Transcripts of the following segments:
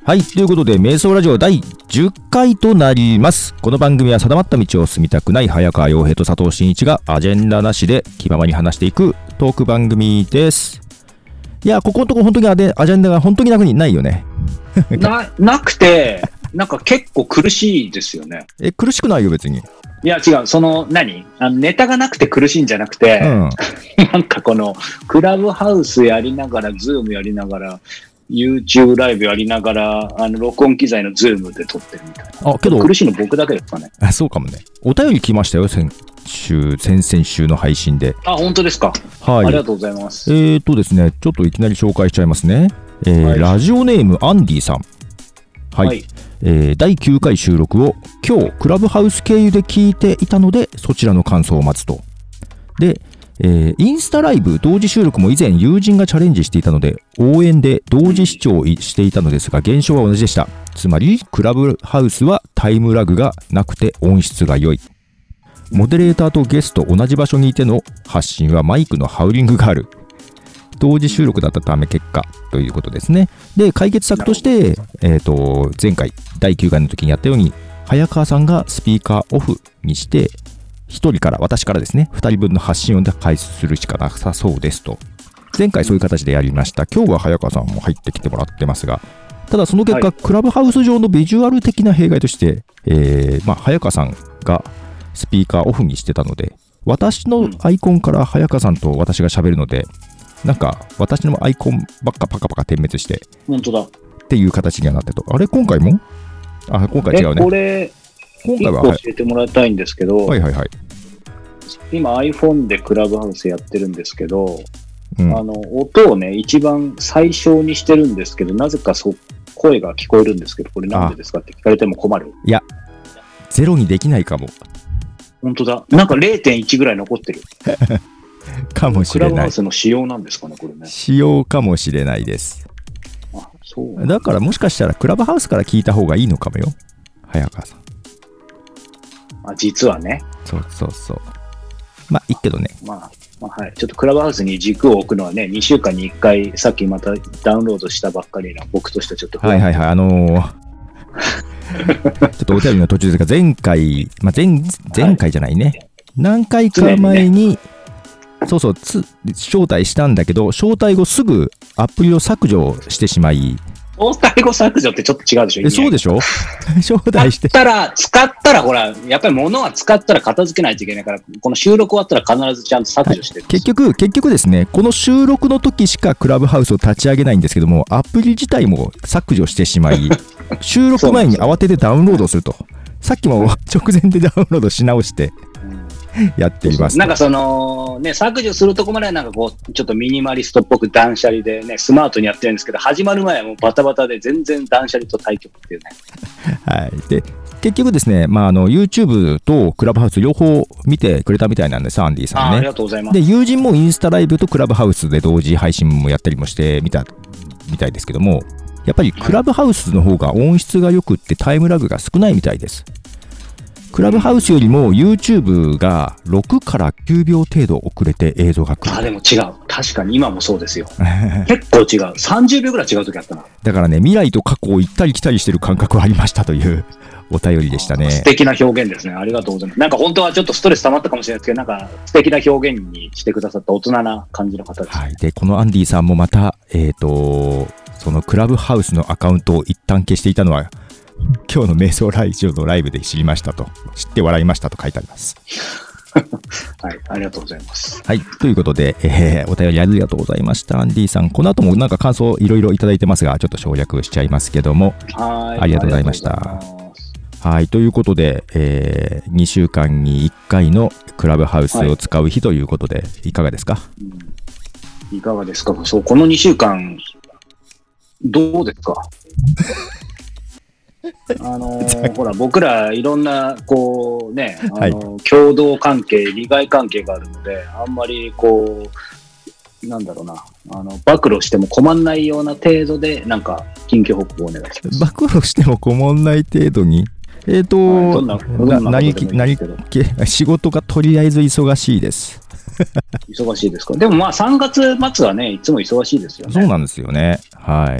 はい、ということで瞑想ラジオ第10回となります。この番組は定まった道を進みたくない早川洋平と佐藤真一がアジェンダなしで気ままに話していくトーク番組です。いや、ここのところ本当にアジェンダが本当にないよね。 なくて、なんか結構苦しいですよね。 苦しくないよ別に。 いや違う、ネタがなくて苦しいんじゃなくて、なんかこのクラブハウスやりながら、ズームやりながら、YouTube ライブやりながら、録音機材のズームで撮ってるみたいな。けど苦しいの僕だけですかね。 そうかもね。お便り来ましたよ、先々週の配信で。 本当ですか。はい。ありがとうございます。 ですね、ちょっといきなり紹介しちゃいますね。はい、ラジオネームアンディさん。はい。第9回収録を今日クラブハウス経由で聞いていたので、そちらの感想を待つと。で、インスタライブ同時収録も以前友人がチャレンジしていたので応援で同時視聴していたのですが、現象は同じでした。つまりクラブハウスはタイムラグがなくて音質が良い。モデレーターとゲスト同じ場所にいての発信はマイクのハウリングがある。同時収録だったため結果ということですね。で、解決策として、前回第9回の時にやったように早川さんがスピーカーオフにして1人から私からですね2人分の発信音で開始するしかなさそうですと。前回そういう形でやりました。今日は早川さんも入ってきてもらってますが、ただその結果、クラブハウス上のビジュアル的な弊害として、早川さんがスピーカーオフにしてたので、私のアイコンから早川さんと私が喋るので、なんか私のアイコンばっかパカパカ点滅して本当だっていう形にはなってと。あれ今回も今回違うね。 これ今回は教えてもらいたいんですけど、今 iPhone でクラブハウスやってるんですけど、音をね一番最小にしてるんですけど、なぜか声が聞こえるんですけど、これなんでですかって聞かれても困る。 いや、ゼロにできないかも。 本当だ。なんか 0.1 ぐらい残ってるかもしれない。 クラブハウスの仕様なんですかね、これね。 仕様かもしれないです。そうだからもしかしたらクラブハウスから聞いた方がいいのかもよ、早川さん。 実はね。 そう。まあいいけどね。 はい。ちょっとクラブハウスに軸を置くのはね、2週間に1回、さっきまたダウンロードしたばっかりな僕としてはちょっと。ちょっとお便りの途中ですが、前回じゃないね。何回か前に、招待したんだけど、招待後すぐアプリを削除してしまい。 招待後削除ってちょっと違うでしょ。 そうでしょ。招待して使ったらほら、やっぱり物は使ったら片付けないといけないから、この収録終わったら必ずちゃんと削除してるんです。 結局ですね、この収録の時しかクラブハウスを立ち上げないんですけども、アプリ自体も削除してしまい、収録前に慌ててダウンロードすると。さっきも直前でダウンロードし直してやっています。 なんか削除するとこまではなんかこうちょっとミニマリストっぽく断捨離でね、スマートにやってるんですけど、始まる前はもうバタバタで全然断捨離と対局っていうね。 はい。で、結局ですね、YouTube とクラブハウス両方見てくれたみたいなんです、アンディさんね。 ありがとうございます。 で、友人もインスタライブとクラブハウスで同時配信もやったりもしてみたみたいですけども、やっぱりクラブハウスの方が音質が良くってタイムラグが少ないみたいです。クラブハウスよりも YouTube が6から9秒程度遅れて映像が来る。 でも違う。確かに今もそうですよ。結構違う。30秒ぐらい違う時あったな。 だからね、未来と過去を行ったり来たりしてる感覚はありましたというお便りでしたね。 素敵な表現ですね。ありがとうございます。なんか本当はちょっとストレス溜まったかもしれないですけど、なんか素敵な表現にしてくださった大人な感じの方です。 はい。で、このアンディさんもまた、そのクラブハウスのアカウントを一旦消していたのは、今日の瞑想ラジオのライブで知りましたと、知って笑いましたと書いてあります。 はい、ありがとうございます。 はい、ということで、お便りありがとうございました。アンディさん、この後もなんか感想いろいろいただいてますが、ちょっと省略しちゃいますけども、ありがとうございました。はい、ということで、2週間に1回のクラブハウスを使う日ということで、いかがですか？ いかがですか？そう、この2週間、どうですか？ほら僕らいろんなこうね、共同関係、利害関係があるので、あんまりこうなんだろうな、暴露しても困んないような程度でなんか近況報告をお願いします。 暴露しても困んない程度に、仕事がとりあえず忙しいです。 忙しいですか。でもまあ3月末はね、いつも忙しいですよね。 そうなんですよね。はい。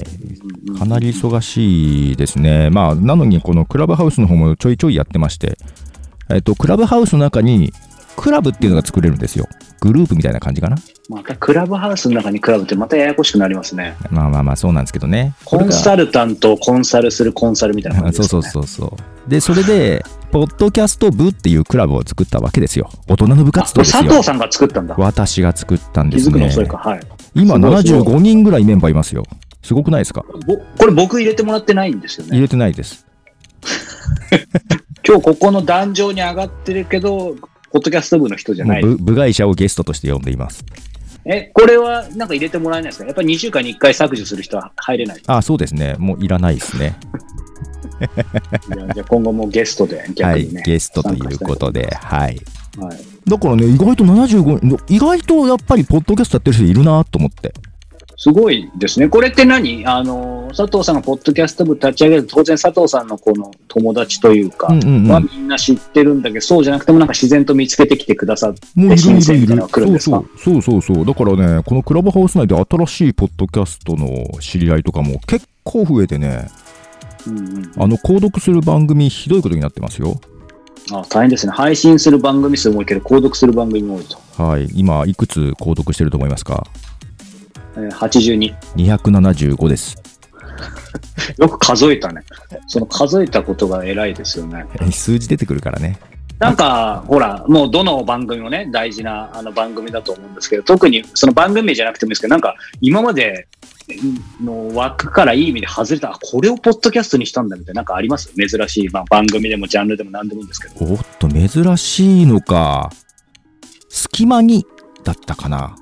かなり忙しいですね。まあ、なのにこのクラブハウスの方もちょいちょいやってまして、クラブハウスの中にクラブっていうのが作れるんですよ。グループみたいな感じかな。 またクラブハウスの中にクラブってまたややこしくなりますね。 まあそうなんですけどね。 コンサルタントをコンサルするコンサルみたいな感じですね。 そうで、それでポッドキャスト部っていうクラブを作ったわけですよ。大人の部活動ですよ。 佐藤さんが作ったんだ。 私が作ったんですね。 気づくの遅いか。はい。 今75人ぐらいメンバーいますよ。すごくないですか？ これ僕入れてもらってないんですよね。 入れてないです。 今日ここの壇上に上がってるけど、ポッドキャスト部の人じゃない。 部外者をゲストとして呼んでいます。 これはなんか入れてもらえないですか？やっぱり2週間に1回削除する人は入れない。 そうですね。もういらないですね。 じゃあ今後もゲストで逆にね。 はい、ゲストということで、はい。だからね、意外と75、意外とやっぱりポッドキャストやってる人いるなと思って。 すごいですね。これって何？佐藤さんがポッドキャスト部立ち上げると、当然佐藤さんのこの友達というか、みんな知ってるんだけど、そうじゃなくてもなんか自然と見つけてきてくださって、新鮮みたいなのが来るんですか？ そう。だからね、このクラブハウス内で新しいポッドキャストの知り合いとかも結構増えてね、購読する番組ひどいことになってますよ。 大変ですね。配信する番組数も多いけど、購読する番組も多いと。 はい。今、いくつ購読してると思いますか ？82。 275です。 よく数えたね。その数えたことが偉いですよね。 数字出てくるからね。 なんか、ほら、もうどの番組もね、大事な番組だと思うんですけど、特にその番組名じゃなくてもいいですけど、なんか今までの枠からいい意味で外れた、これをポッドキャストにしたんだみたいな、なんかあります？珍しい、番組でもジャンルでも何でもいいんですけど。 おっと、珍しいのか。隙間にだったかな。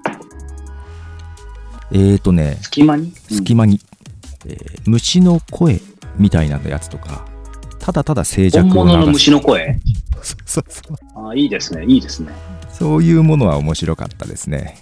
隙間に、虫の声みたいなやつとか、ただただ静寂を流す。 本物の虫の声？ そう。 いいですね、いいですね。 そういうものは面白かったですね。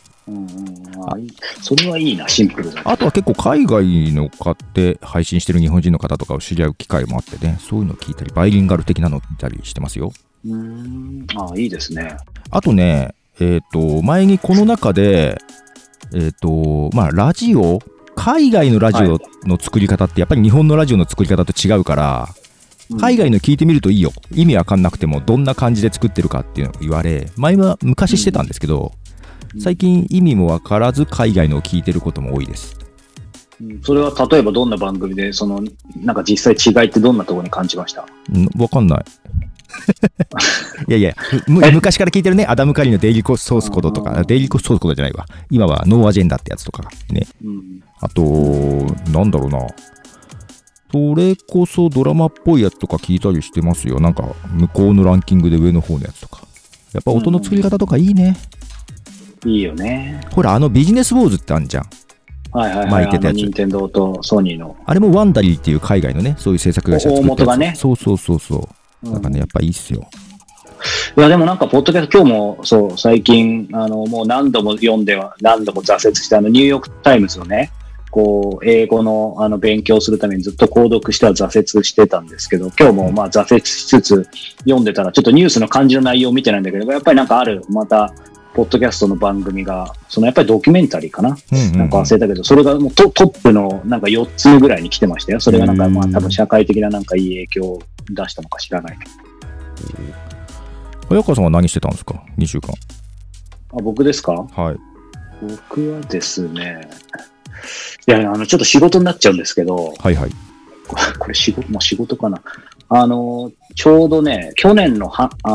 それはいいな、シンプルだ。 あとは結構海外の方で配信してる日本人の方とかを知り合う機会もあってね、そういうのを聞いたり、バイリンガル的なのを見たりしてますよ。 いいですね。 あとね、前にこの中で、ラジオ、海外のラジオの作り方ってやっぱり日本のラジオの作り方と違うから、海外の聞いてみるといいよ。意味わかんなくてもどんな感じで作ってるかっていうのを言われ、前は昔してたんですけど、最近意味もわからず海外のを聞いてることも多いです。 それは例えばどんな番組で、なんか実際違いってどんなところに感じました？ わかんない。いや昔から聞いてるね、アダム・カリーのデイリーソースコードとか、デイリーソースコードじゃないわ、今はノーアジェンダってやつとかね、あとなんだろうな、それこそドラマっぽいやつとか聞いたりしてますよ。なんか向こうのランキングで上の方のやつとか、やっぱ音の作り方とかいいね。 いいよね。 ほら、ビジネスウォーズってあんじゃん。前言ってたやつ。 任天堂とソニーの。 あれもワンダリーっていう海外のね、そういう制作会社が作ったやつ。大元がね。そう。なんかね、やっぱいいっすよ。 いや、でもなんか、ポッドキャスト、今日も、そう、最近、もう何度も読んでは、何度も挫折して、ニューヨークタイムズのね、英語の、勉強するためにずっと購読しては挫折してたんですけど、今日もまあ挫折しつつ読んでたら、ちょっとニュースの漢字の内容を見てないんだけど、やっぱりなんかまた、ポッドキャストの番組が、やっぱりドキュメンタリーかな、なんか忘れたけど、それがもうトップのなんか4つぐらいに来てましたよ。それがなんかまあ多分社会的ななんかいい影響を出したのか知らないけど。 早川さんは何してたんですか？2週間。 僕ですか？ はい。 僕はですね、いや、ちょっと仕事になっちゃうんですけど、 これ仕事かな。ちょうどね、去年の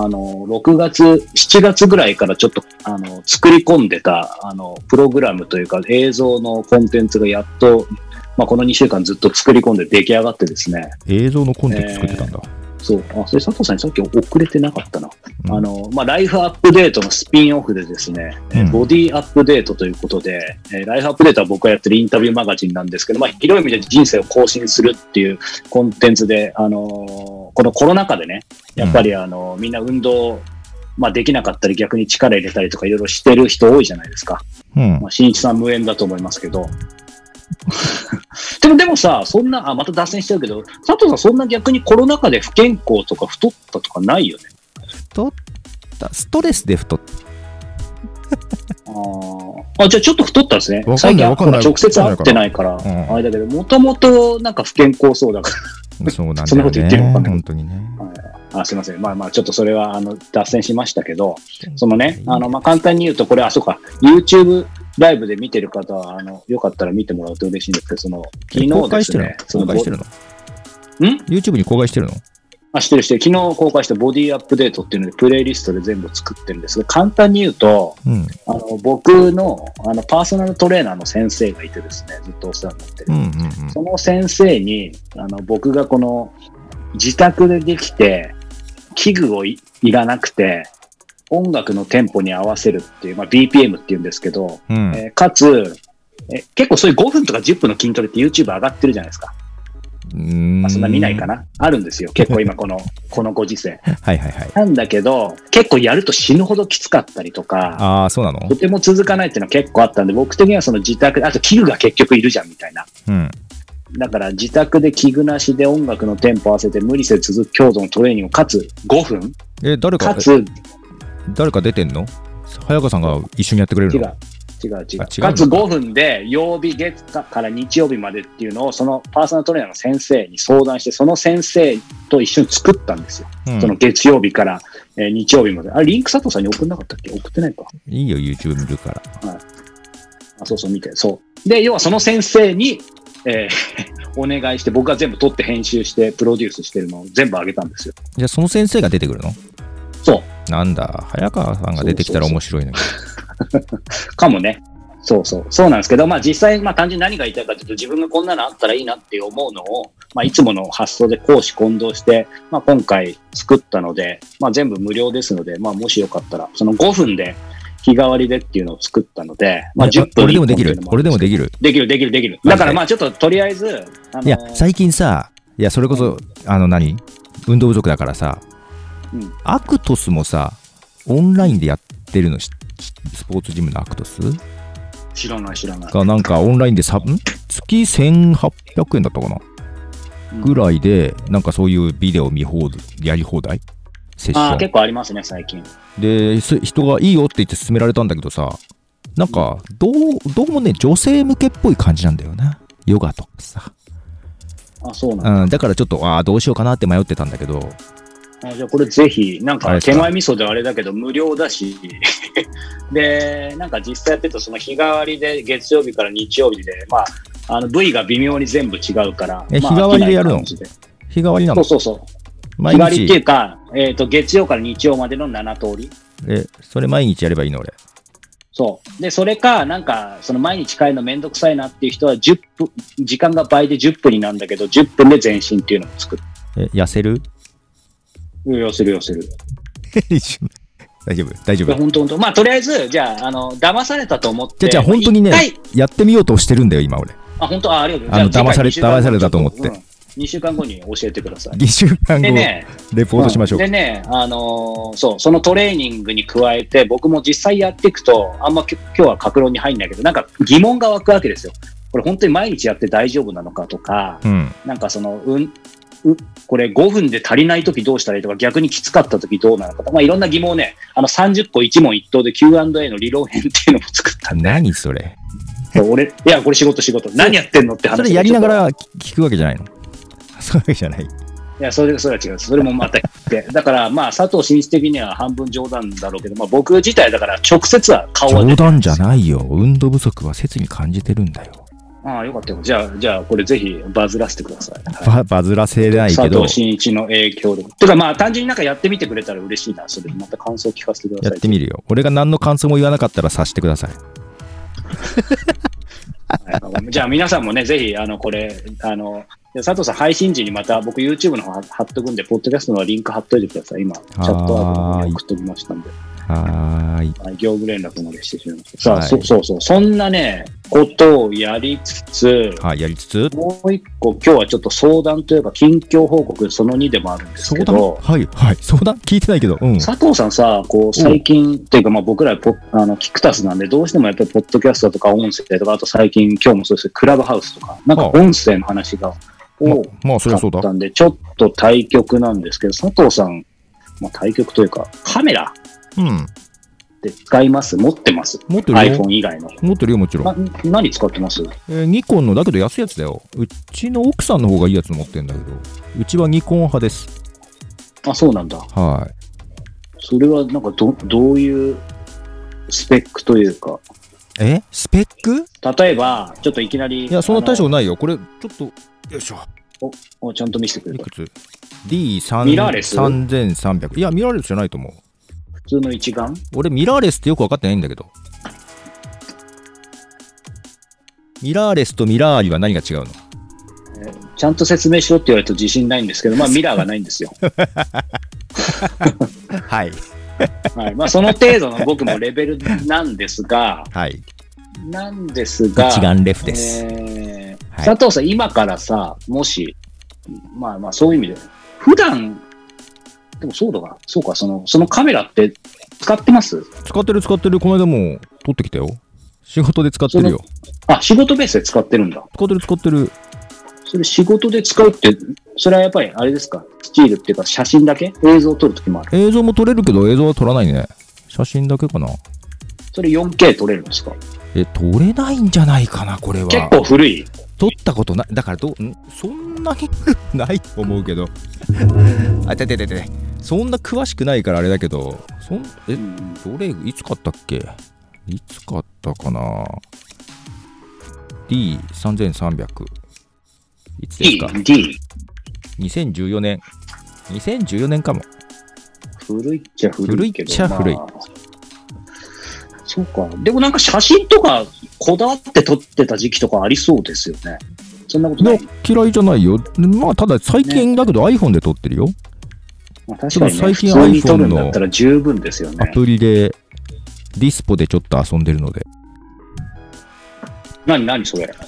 6月、7月ぐらいからちょっと、作り込んでた、プログラムというか、映像のコンテンツがやっと、この2週間ずっと作り込んで出来上がってですね。 映像のコンテンツ作ってたんだ。 そう。それ佐藤さんにさっき遅れてなかったな。ライフアップデートのスピンオフでですね、ボディアップデートということで、ライフアップデートは僕がやってるインタビューマガジンなんですけど、広い意味で人生を更新するっていうコンテンツで、このコロナ禍でね、やっぱりみんな運動、できなかったり逆に力入れたりとかいろいろしてる人多いじゃないですか。新一さん無縁だと思いますけど。でもさ、そんな、また脱線しちゃうけど、佐藤さんそんな逆にコロナ禍で不健康とか太ったとかないよね。 ストレスで太っじゃあちょっと太ったんですね。最近直接会ってないから、あれだけど、もともとなんか不健康そうだから。 そうなんだよね。 そんなこと言ってるのかな。 本当にね。 すいません。ちょっとそれは、脱線しましたけど、そのね、簡単に言うと、これ、そうか、YouTube ライブで見てる方は、よかったら見てもらうと嬉しいんですけど、昨日ですね。 公開してるの？YouTube に公開してるの？ してる。昨日公開したボディアップデートっていうので、プレイリストで全部作ってるんですが、簡単に言うと、僕の、パーソナルトレーナーの先生がいてですね、ずっとお世話になってる。その先生に、僕がこの、自宅でできて、器具をいらなくて、音楽のテンポに合わせるっていう、BPM っていうんですけど、かつ、結構そういう5分とか10分の筋トレって YouTube 上がってるじゃないですか。そんな見ないかなあるんですよ。結構今このご時世。 はいはいはい。 なんだけど、結構やると死ぬほどきつかったりとか、 そうなの？ とても続かないっていうのは結構あったんで、僕的にはその自宅、あと器具が結局いるじゃんみたいな。だから自宅で器具なしで音楽のテンポ合わせて無理せず続く強度のトレーニングかつ5分誰か出てんの？早川さんが一緒にやってくれるの？ 違う。かつ5分で曜日月から日曜日までっていうのをそのパーソナルトレーナーの先生に相談して、その先生と一緒に作ったんですよ。その月曜日から、日曜日まで。リンク佐藤さんに送んなかったっけ？送ってないか。 いいよ、YouTube 見るから。 そう見て。そう。で、要はその先生に、お願いして、僕が全部撮って編集してプロデュースしてるのを全部あげたんですよ。 じゃあその先生が出てくるの？ そう。 なんだ、早川さんが出てきたら面白いね。 かもね。そうなんですけど、実際、単純に何が言いたいかというと、自分がこんなのあったらいいなって思うのを、いつもの発想で公私混同して、今回作ったので、全部無料ですので、もしよかったら、その5分で日替わりでっていうのを作ったので、10分俺でもできる。 できる。だからちょっととりあえず、 いや、最近さ、それこそ、運動不足だからさ、アクトスもさ、オンラインでやってるの、スポーツジムのアクトス？ 知らない。 がなんかオンラインで月1800円だったかな、ぐらいで、なんかそういうビデオやり放題セッション。 結構ありますね、最近。 で、人がいいよって言って勧められたんだけどさ、なんかどうもね、女性向けっぽい感じなんだよな、ヨガとかさ。 そうなんだ。 だからちょっとどうしようかなって迷ってたんだけど。 じゃあこれぜひ、なんか手前味噌であれだけど無料だしで、なんか実際やってるとその日替わりで月曜日から日曜日で、部位が微妙に全部違うから。 日替わりでやるの？日替わりなの？ そう。日替わりっていうか、月曜から日曜までの7通り。 それ毎日やればいいの俺？ そう。で、それか、なんか、その毎日帰るのめんどくさいなっていう人は10分、時間が倍で10分になるんだけど、10分で全身っていうのを作る。 痩せる？ 痩せる。 大丈夫。 本当。とりあえず、じゃあ、騙されたと思って。 じゃあ、本当にね、やってみようとしてるんだよ、今俺。 本当？ありがとう。 騙されたと思って。 2週間後に教えてください。 2週間後、レポートしましょう。 でね、そのトレーニングに加えて、僕も実際やっていくと、あんま今日は格論に入んないけど、なんか疑問が湧くわけですよ。これ本当に毎日やって大丈夫なのかとか、なんかその、これ5分で足りないときどうしたらいいとか、逆にきつかったときどうなのかとか、いろんな疑問をね、30個一問一答で Q&A の理論編っていうのも作ったんで。 何それ？ これ仕事。何やってんのって話。 それやりながら聞くわけじゃないの？そういうわけじゃない。 いや、それは違う。それもまた言って。だから、佐藤真一的には半分冗談だろうけど、僕自体だから直接は顔は冗談じゃないよ。運動不足は切に感じてるんだよ。 よかったよ。じゃあ、これぜひバズらせてください。 バズらせないけど。 佐藤真一の影響で。てか、単純になんかやってみてくれたら嬉しいな。それまた感想聞かせてください。 やってみるよ。俺が何の感想も言わなかったら察してください。 じゃあ皆さんもね、ぜひ、これ、佐藤さん配信時にまた僕 YouTube の方貼っとくんで、ポッドキャストのリンク貼っといてください。今、チャットワークの方に送っときましたんで。業務連絡までしてしまいました。さあ、そんなね、ことをやりつつ、もう一個、今日はちょっと相談というか、近況報告その2でもあるんですけど、 相談聞いてないけど、 佐藤さんさ、最近、っていうか、僕らキクタスなんで、どうしてもやっぱりポッドキャストとか音声とか、あと最近、今日もそうですけど、クラブハウスとか、なんか音声の話が多かったんで、ちょっと対局なんですけど、佐藤さん、対局というか、カメラって使います？持ってます？ 持ってるよ。 iPhone 以外の。 持ってるよ、もちろん。 何使ってます？ ニコンのだけど安いやつだよ。うちの奥さんの方がいいやつ持ってるんだけど、うちはニコン派です。 あ、そうなんだ。 はい。 それはなんかどういうスペックというか。 スペック？ 例えば、ちょっといきなり。 いや、そんな大したことないよ。これ、ちょっと、よいしょ。 ちゃんと見せてくれた。 いくつ？ D3、 ミラーレス 3300。いや、ミラーレスじゃないと思う。 普通の一眼？ 俺、ミラーレスってよく分かってないんだけど。ミラーレスとミラーアリは何が違うの？ ちゃんと説明しろって言われると自信ないんですけど、まあミラーがないんですよ。 はい。 はい、まあその程度の僕もレベルなんですが、 はい。 なんですが、 一眼レフです。 佐藤さん、今からさ、もし、まあそういう意味で、普段、でもそうか、そのカメラって使ってます？ 使ってる。この間も撮ってきたよ。仕事で使ってるよ。 仕事ベースで使ってるんだ。 使ってる。 それ仕事で使うって、それはやっぱりあれですか？スチールっていうか写真だけ？映像を撮るときもある？ 映像も撮れるけど映像は撮らないね。写真だけかな。 それ 4K 撮れるんですか？ 撮れないんじゃないかな、これは。 結構古い？ 撮ったことない。だからそんなにないと思うけど。そんな詳しくないからあれだけど、どれ、いつ買ったっけ？いつ買ったかな？ D3300。いつですか？ 2014年。2014年かも。 古いっちゃ古いけど。 古い。 そうか。でもなんか写真とかこだわって撮ってた時期とかありそうですよね。そんなことない？ 嫌いじゃないよ。まあただ最近だけど iPhone で撮ってるよ。 まあ、確かに、ね、 最近普通に撮るんだったら十分ですよね。 アプリでディスポでちょっと遊んでるので。 何それ？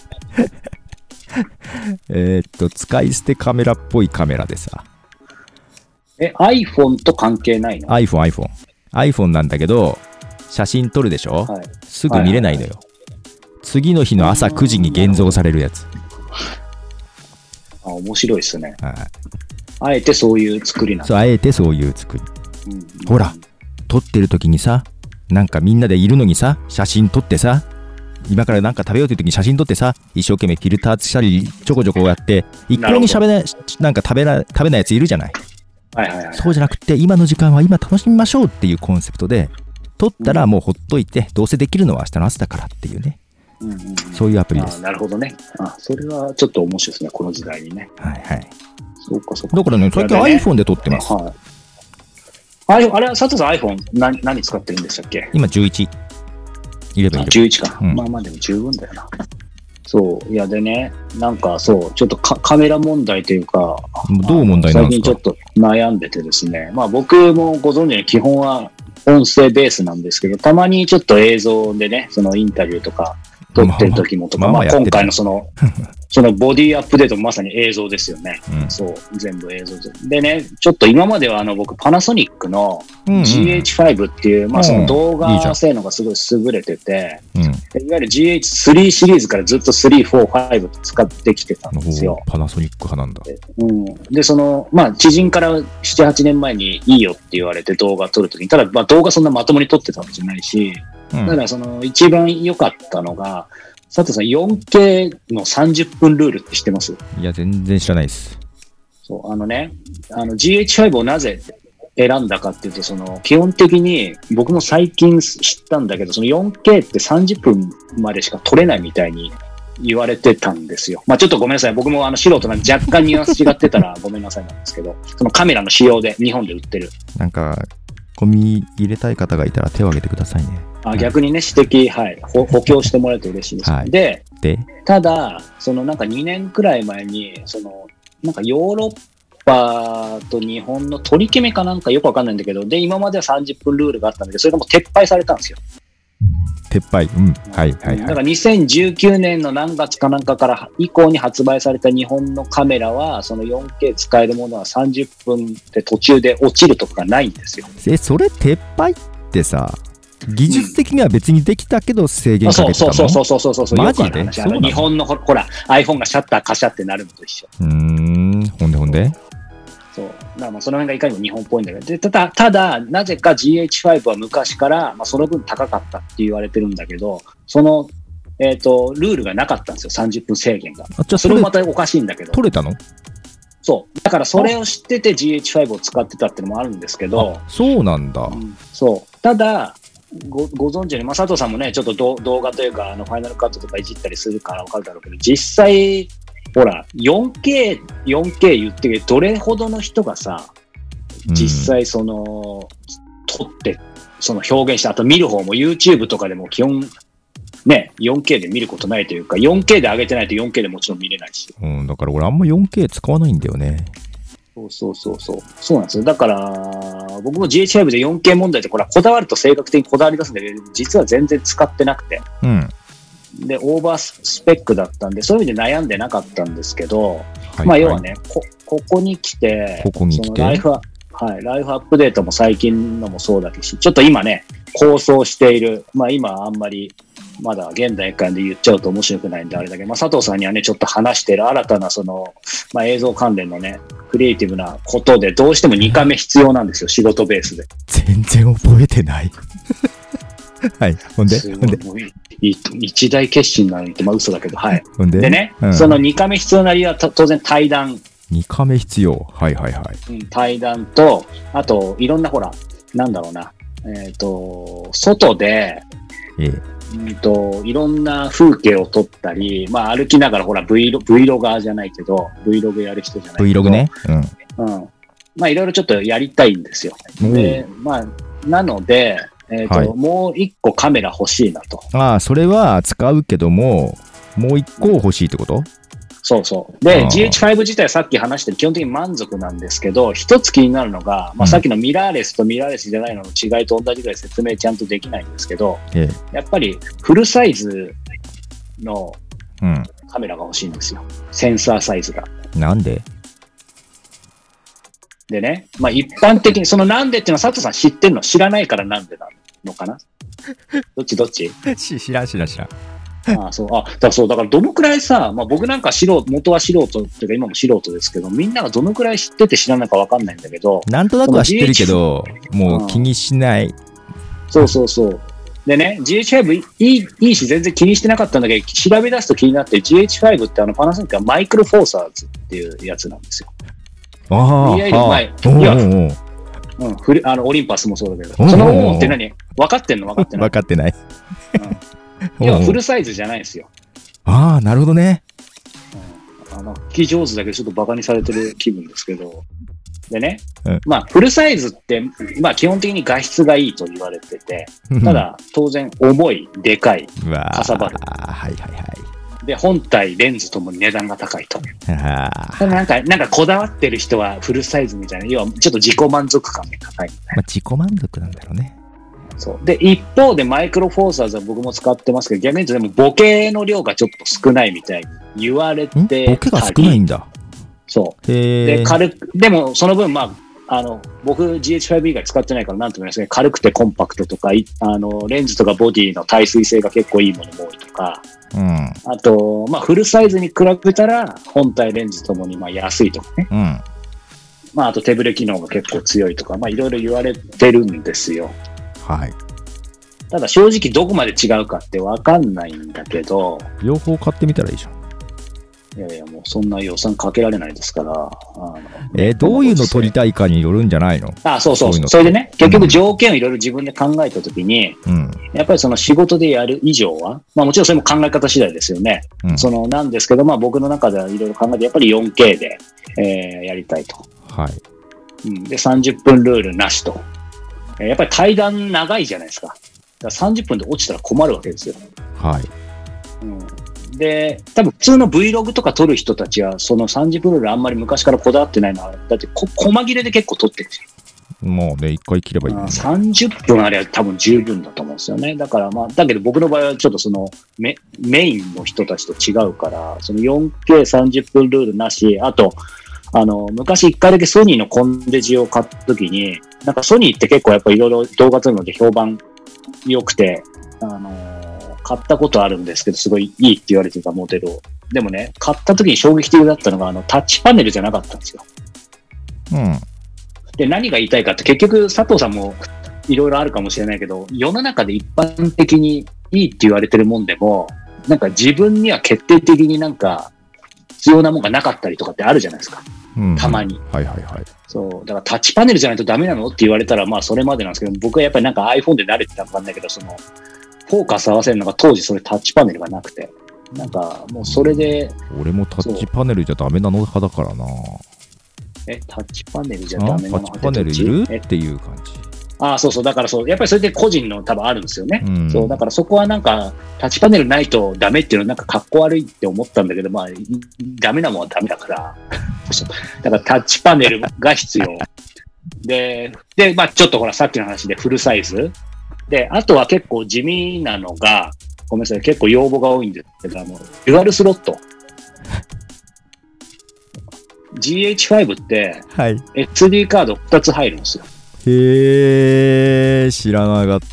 使い捨てカメラっぽいカメラでさ。 iPhone と関係ないの？ iPhone なんだけど、写真撮るでしょ、はい、すぐ見れないのよ、次の日の朝9時に現像されるやつ。 面白いっすね。 はい。 あえてそういう作りなんだ。 そう、あえてそういう作り。ほら、撮ってる時にさ、なんかみんなでいるのにさ、写真撮ってさ、今からなんか食べようという時に写真撮ってさ、一生懸命フィルターしたりちょこちょこやって一向になんか食べないやついるじゃない。そうじゃなくて、今の時間は今楽しみましょうっていうコンセプトで、撮ったらもうほっといて、どうせできるのは明日の朝だからっていうね、そういうアプリです。 なるほどね。それはちょっと面白いですね、この時代にね。そうか。 だからね、最近 iPhone で撮ってます。 あれは佐藤さん iPhone 何使ってるんでしたっけ？ 今11。 11か。まあでも十分だよな。そう。いやでね、なんかそう、ちょっとカメラ問題というか、 どう問題なんですか？ 最近ちょっと悩んでてですね、まあ僕もご存知の基本は音声ベースなんですけど、たまにちょっと映像でね、そのインタビューとか撮ってる時もとか、今回のそのボディアップデートもまさに映像ですよね。そう、全部映像でね、ちょっと今までは僕パナソニックの GH5 っていう、まあその動画性能がすごい優れてて、いわゆる GH3 シリーズからずっと3、4、5と使ってきてたんですよ。 パナソニック派なんだ。 で、まあ知人から7、8年前にいいよって言われて動画撮るときに、ただまあ動画そんなまともに撮ってたわけじゃないし、だから一番良かったのが、佐藤さん 4K の30分ルールって知ってます？ いや、全然知らないです。 そう、GH5 をなぜ選んだかっていうと、基本的に僕も最近知ったんだけど、4K って30分までしか撮れないみたいに言われてたんですよ。まあちょっとごめんなさい。僕も素人なんで若干ニュアンス違ってたらごめんなさいなんですけど、そのカメラの仕様で日本で売ってる。 なんか、込み入れたい方がいたら手を挙げてくださいね。 逆にね、指摘、補強してもらえると嬉しいです。で、ただ、なんか2年くらい前に、なんかヨーロッパと日本の取り決めかなんかよくわかんないんだけど、で、今までは30分ルールがあったんだけど、それがもう撤廃されたんですよ。 撤廃。だから2019年の何月かなんかから以降に発売された日本のカメラは、その 4K 使えるものは30分で途中で落ちるとかがないんですよ。 それ撤廃ってさ、技術的には別にできたけど制限かけてたの？ そう。 マジで？ 日本のほら iPhone がシャッターカシャってなるのと一緒。 ほんで。 そう。 だからその辺がいかにも日本っぽいんだけど、でただ、なぜか GH5 は昔から、その分高かったって言われてるんだけど、その、ルールがなかったんですよ、30分制限が。それもまたおかしいんだけど。 取れたの？そう。 だからそれを知ってて GH5 を使ってたってのもあるんですけど。 そうなんだ。 そう。ただ、ご存知より、佐藤さんもね、ちょっと動画というか、ファイナルカットとかいじったりするから分かるだろうけど、実際、ほら、4K 言って、どれほどの人がさ、実際撮って、表現して、あと見る方も YouTube とかでも基本、ね、4K で見ることないというか、4K で上げてないと 4K でもちろん見れないし。 だから俺あんま 4K 使わないんだよね。 そうなんですよ。だから、僕も GH5 で 4K 問題って、これはこだわると性格的にこだわり出すんだけど、実は全然使ってなくて。で、オーバースペックだったんで、そういう意味で悩んでなかったんですけど、要はね、ここに来て、ライフアップデートも最近のもそうだし、ちょっと今ね、構想している、今あんまり、まだ現代間で言っちゃうと面白くないんであれだけど、佐藤さんにはね、ちょっと話している新たな映像関連のね、クリエイティブなことで、どうしても2カメ必要なんですよ、仕事ベースで。 全然覚えてない。はい。ほんで一大決心なのにって、嘘だけど、はい。 ほんでね、その2カメ必要な理由は当然対談。 2カメ必要。はいはいはい。 対談と、あと、いろんなほら、なんだろうな、外で、いろんな風景を撮ったり、歩きながらほら Vlogger じゃないけど、Vlog やる人じゃないけど。 Vlog ね。 いろいろちょっとやりたいんですよ。で、なので、もう一個カメラ欲しいなと。 それは使うけども、もう一個欲しいってこと？ そう。で、GH5 自体さっき話してる基本的に満足なんですけど、一つ気になるのが、さっきのミラーレスとミラーレスじゃないのの違いと同じぐらい説明ちゃんとできないんですけど、やっぱりフルサイズのカメラが欲しいんですよ。センサーサイズが。 なんで？ でね、一般的に、そのなんでっていうのは佐藤さん知ってんの？知らないからなんでなのかな？どっち知らん。 だからどのくらいさ、僕なんか元は素人っていうか今も素人ですけど、みんながどのくらい知ってて知らないか分かんないんだけど、 なんとなくは知ってるけど、もう気にしない。 そう。でね、GH5 いいし全然気にしてなかったんだけど、調べ出すと気になって、GH5 ってパナソニックはマイクロフォーサーズっていうやつなんですよ。オリンパスもそうだけど、その音って何？分かってんの？分かってない。要はフルサイズじゃないですよ。 なるほどね。 聞き上手だけどちょっとバカにされてる気分ですけど。でね、フルサイズって、基本的に画質がいいと言われてて、ただ当然重い、でかい、かさばる。で、本体、レンズともに値段が高いと。なんかこだわってる人はフルサイズみたいな、要はちょっと自己満足感が高いみたいな。 自己満足なんだろうね。 そうで一方でマイクロフォーサーズは僕も使ってますけど、逆に言うとでもボケの量がちょっと少ないみたいに言われて、 ボケが少ないんだ。 そうででもその分僕 GH5 以外使ってないからなんとも言いますけど、軽くてコンパクトとかレンズとかボディの耐水性が結構いいものも多いとか、あとフルサイズに比べたら本体レンズともに安いとかね、あと手ブレ機能が結構強いとかいろいろ言われてるんですよ。ただ正直どこまで違うかって分かんないんだけど、 両方買ってみたらいいじゃん。 いやもうそんな予算かけられないですから。 どういうの取りたいかによるんじゃないの？ そう。それでね、結局条件をいろいろ自分で考えたときに、やっぱりその仕事でやる以上は、もちろんそれも考え方次第ですよね。なんですけど、僕の中ではいろいろ考えて、やっぱり 4K で、やりたいと。で、30分ルールなしと。やっぱり対談長いじゃないですか。だから30分で落ちたら困るわけですよ。で、多分普通の Vlog とか撮る人たちは、その30分ルールあんまり昔からこだわってないのは、だって細切れで結構撮ってるんですよ。 もうね、一回切ればいい、 30分あれば多分十分だと思うんですよね。だからだけど僕の場合はちょっとそのメインの人たちと違うから、その 4K30 分ルールなし、あと、昔一回だけソニーのコンデジを買った時に、なんかソニーって結構やっぱいろいろ動画撮るので評判良くて、買ったことあるんですけど、すごいいいって言われてたモデルを。でもね、買った時に衝撃的だったのが、タッチパネルじゃなかったんですよ。 で、何が言いたいかって、結局佐藤さんもいろいろあるかもしれないけど、世の中で一般的にいいって言われてるもんでも、なんか自分には決定的になんか必要なもんがなかったりとかってあるじゃないですか。たまに。 はいはいはい。 そう。だからタッチパネルじゃないとダメなのって言われたら、まあそれまでなんですけど、僕はやっぱりなんか iPhone で慣れてたのかわかんないけど、その、フォーカス合わせるのが当時それタッチパネルがなくて。なんかもうそれで。 俺もタッチパネルじゃダメなの派だからな。 タッチパネルじゃダメなのタッチパネルいるっていう感じ。 そうそう。だからそう。やっぱりそれで個人の多分あるんですよね。そう。だからそこはなんか、タッチパネルないとダメっていうのはなんかかっこ悪いって思ったんだけど、まあ、ダメなもんはダメだから。だからタッチパネルが必要。で、まあちょっとほらさっきの話でフルサイズ。で、あとは結構地味なのが、ごめんなさい、結構要望が多いんですけど、デュアルスロット。GH5 って、はい、SD カード2つ入るんですよ。 へー、知らなかった。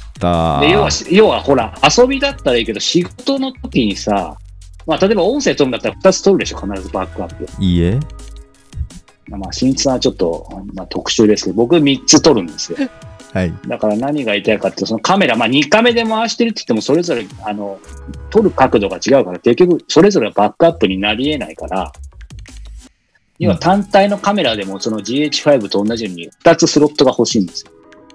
で、要はほら、遊びだったらいいけど、仕事の時にさ、まあ、例えば音声取るんだったら2つ取るでしょ、必ずバックアップ。 いいえ。 まあ、新一さんはちょっと、まあ、特殊ですけど、僕3つ取るんですよ。 はい。 だから何が言いたいかっていうと、そのカメラ、まあ2カメで回してるって言っても、それぞれ、撮る角度が違うから、結局、それぞれバックアップになり得ないから、要は単体のカメラでも、その GH5 と同じように2つスロットが欲しいんですよ。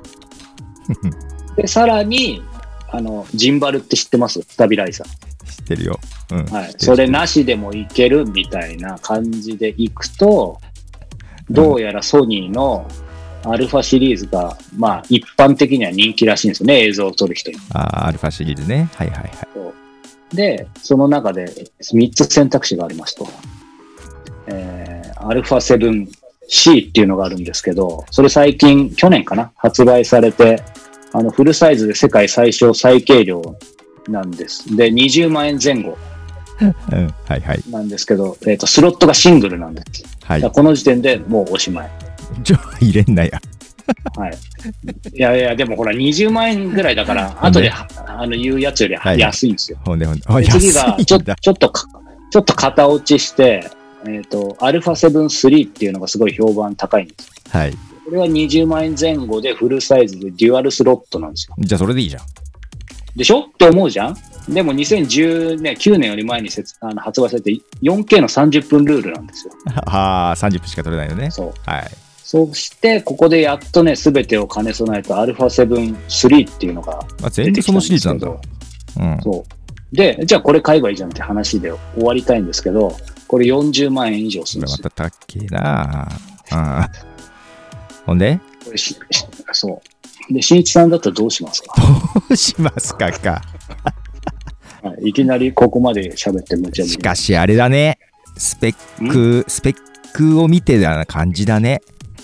で、さらに、ジンバルって知ってます？スタビライザー。 知ってるよ。うん。 はい。それなしでもいけるみたいな感じでいくと、どうやらソニーのアルファシリーズが、まあ、一般的には人気らしいんですよね、映像を撮る人に。 アルファシリーズね。はいはいはい。 で、その中で3つ選択肢がありますと。アルファ 7C っていうのがあるんですけど、それ最近、去年かな、発売されて、フルサイズで世界最小最軽量なんです。で、20万円前後。 うん、はいはい。 なんですけど、スロットがシングルなんです。はい。この時点でもうおしまい。 入れんなや。 はい。いやいや、でもほら、20万円ぐらいだから、後で言うやつより安いんですよ。 ほんで。 次がちょっと型落ちして、アルファ7 III っていうのがすごい評判高いんです。 はい。 これは20万円前後でフルサイズでデュアルスロットなんですよ。 じゃあそれでいいじゃん。 でしょって思うじゃん。でも2019年より前に発売されて 4K の30分ルールなんですよ。 30分しか撮れないよね。 そう。 はい。 そして、ここでやっとね、すべてを兼ね備えた α7 III っていうのが出てきたんですけど。全部そのシリーズなんだ。うん。そう。で、じゃあこれ買えばいいじゃんって話で終わりたいんですけど、これ40万円以上するんですよ。 これまた高えなぁ。ほんでこれそう。で、新一さんだったらどうしますか？ どうしますかはい、いきなりここまで喋って無茶ぶり。 しかしあれだね。スペックを見てたような感じだね。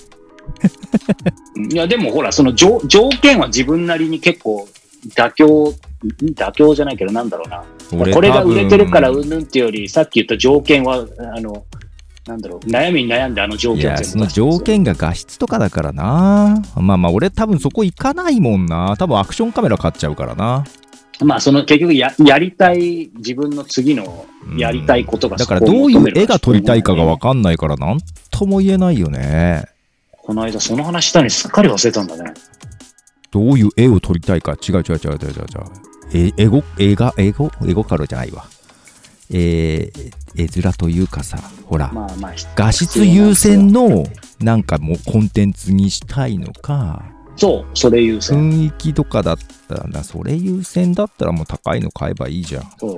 いや、でもほら、その条件は自分なりに結構妥協じゃないけど、なんだろうな。これが売れてるからうんぬんっていうより、さっき言った条件は、なんだろう、悩みに悩んで条件を全部出してますよ。いや、 その条件が画質とかだからな。まあ俺多分そこ行かないもんな。多分アクションカメラ買っちゃうからな。 まあその結局やりたい自分の次のやりたいことがだからどういう絵が撮りたいかが分かんないからなんとも言えないよね。 この間その話したのにすっかり忘れたんだね。 どういう絵を撮りたいか。違う。エゴカルじゃないわ。絵面というかさ、ほら、画質優先のなんかもうコンテンツにしたいのか、 そう、それ優先。 雰囲気とかだったら、それ優先だったらもう高いの買えばいいじゃん。 そう。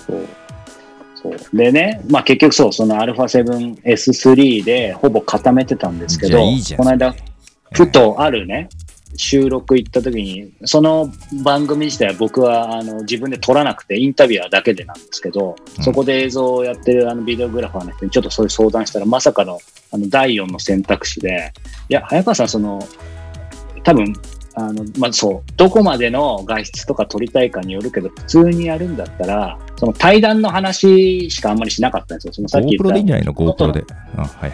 でね、まあ結局その α7S3 でほぼ固めてたんですけど、この間、ふとあるね、収録行った時に、その番組自体は僕は自分で撮らなくてインタビュアーだけでなんですけど、そこで映像をやってるビデオグラファーの人にちょっとそういう相談したら、まさかの第4の選択肢で、いや、早川さん多分まあ、どこまでの画質とか撮りたいかによるけど、普通にやるんだったら、その対談の話しかあんまりしなかったんですよ。そのさっき言った GoPro でいいんじゃないの GoPro で。はいはい。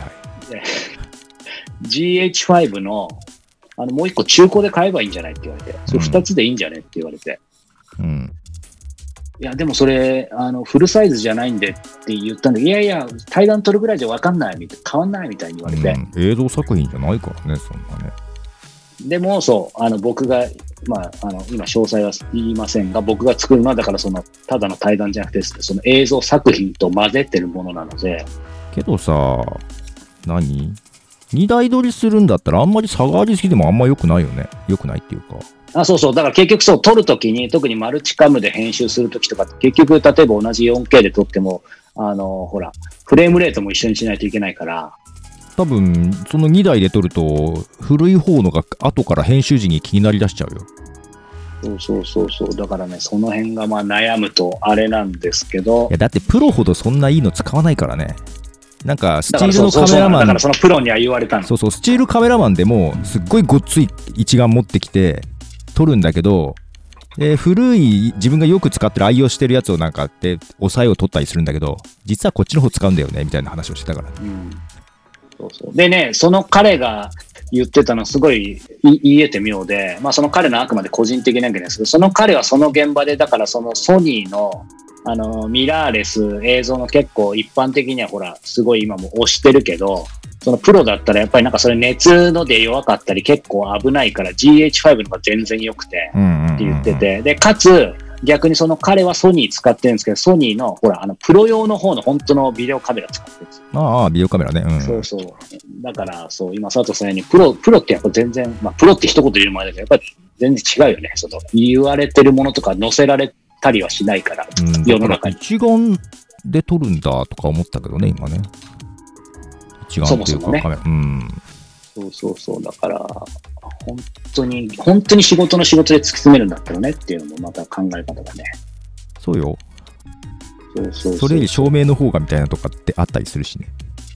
GH5 の、もう一個中古で買えばいいんじゃないって言われて、それ2つでいいんじゃねって言われて。 いや、でもそれ、フルサイズじゃないんでって言ったんで、いやいや、対談撮るぐらいじゃ分かんないみたいな、変わんないみたいに言われて。 映像作品じゃないからね、そんなね。 でも、そう、僕が、今、詳細は言いませんが、僕が作るのは、だからただの対談じゃなくて、その映像作品と混ぜてるものなので。 けどさ、2台撮りするんだったら、あんまり差がありすぎてもあんま良くないよね。良くないっていうか。 そうそう。だから結局そう、撮るときに、特にマルチカムで編集するときとか、結局、例えば同じ 4K で撮っても、ほら、フレームレートも一緒にしないといけないから。 多分、その2台で撮ると、古い方のが後から編集時に気になりだしちゃうよ。 そう。だからね、その辺が悩むとあれなんですけど。 いや、だってプロほどそんないいの使わないからね。なんか、スチールのカメラマン。 だからそのプロには言われたの。 そう、スチールカメラマンでも、すっごいごっつい一眼持ってきて、撮るんだけど、古い自分がよく使ってる愛用してるやつをなんかって押さえを取ったりするんだけど、実はこっちの方使うんだよねみたいな話をしてたから、 そうでね、その彼が言ってたのすごい言えて妙で、その彼のあくまで個人的なわけですけど、その彼はその現場で、だからそのソニーのミラーレス映像の結構一般的にはほらすごい今も推してるけど、そのプロだったらやっぱりなんかそれ熱ので弱かったり結構危ないから GH5 の方が全然良くてって言ってて、でかつ逆にその彼はソニー使ってるんですけど、ソニーのほらプロ用の方の本当のビデオカメラ使ってるんですよ。 ビデオカメラね。 そう。だからそう今佐藤さんにプロってやっぱ全然プロって一言言う前だけどやっぱり全然違うよね。その言われてるものとか載せられたりはしないから、世の中に。 一眼で撮るんだとか思ったけどね、今ね。一眼っていうかカメラ。 そう。だから、本当に仕事で突き詰めるんだったらねっていうのもまた考え方がね。 そうよ。 そう。 それより照明の方がみたいなとかってあったりするしね。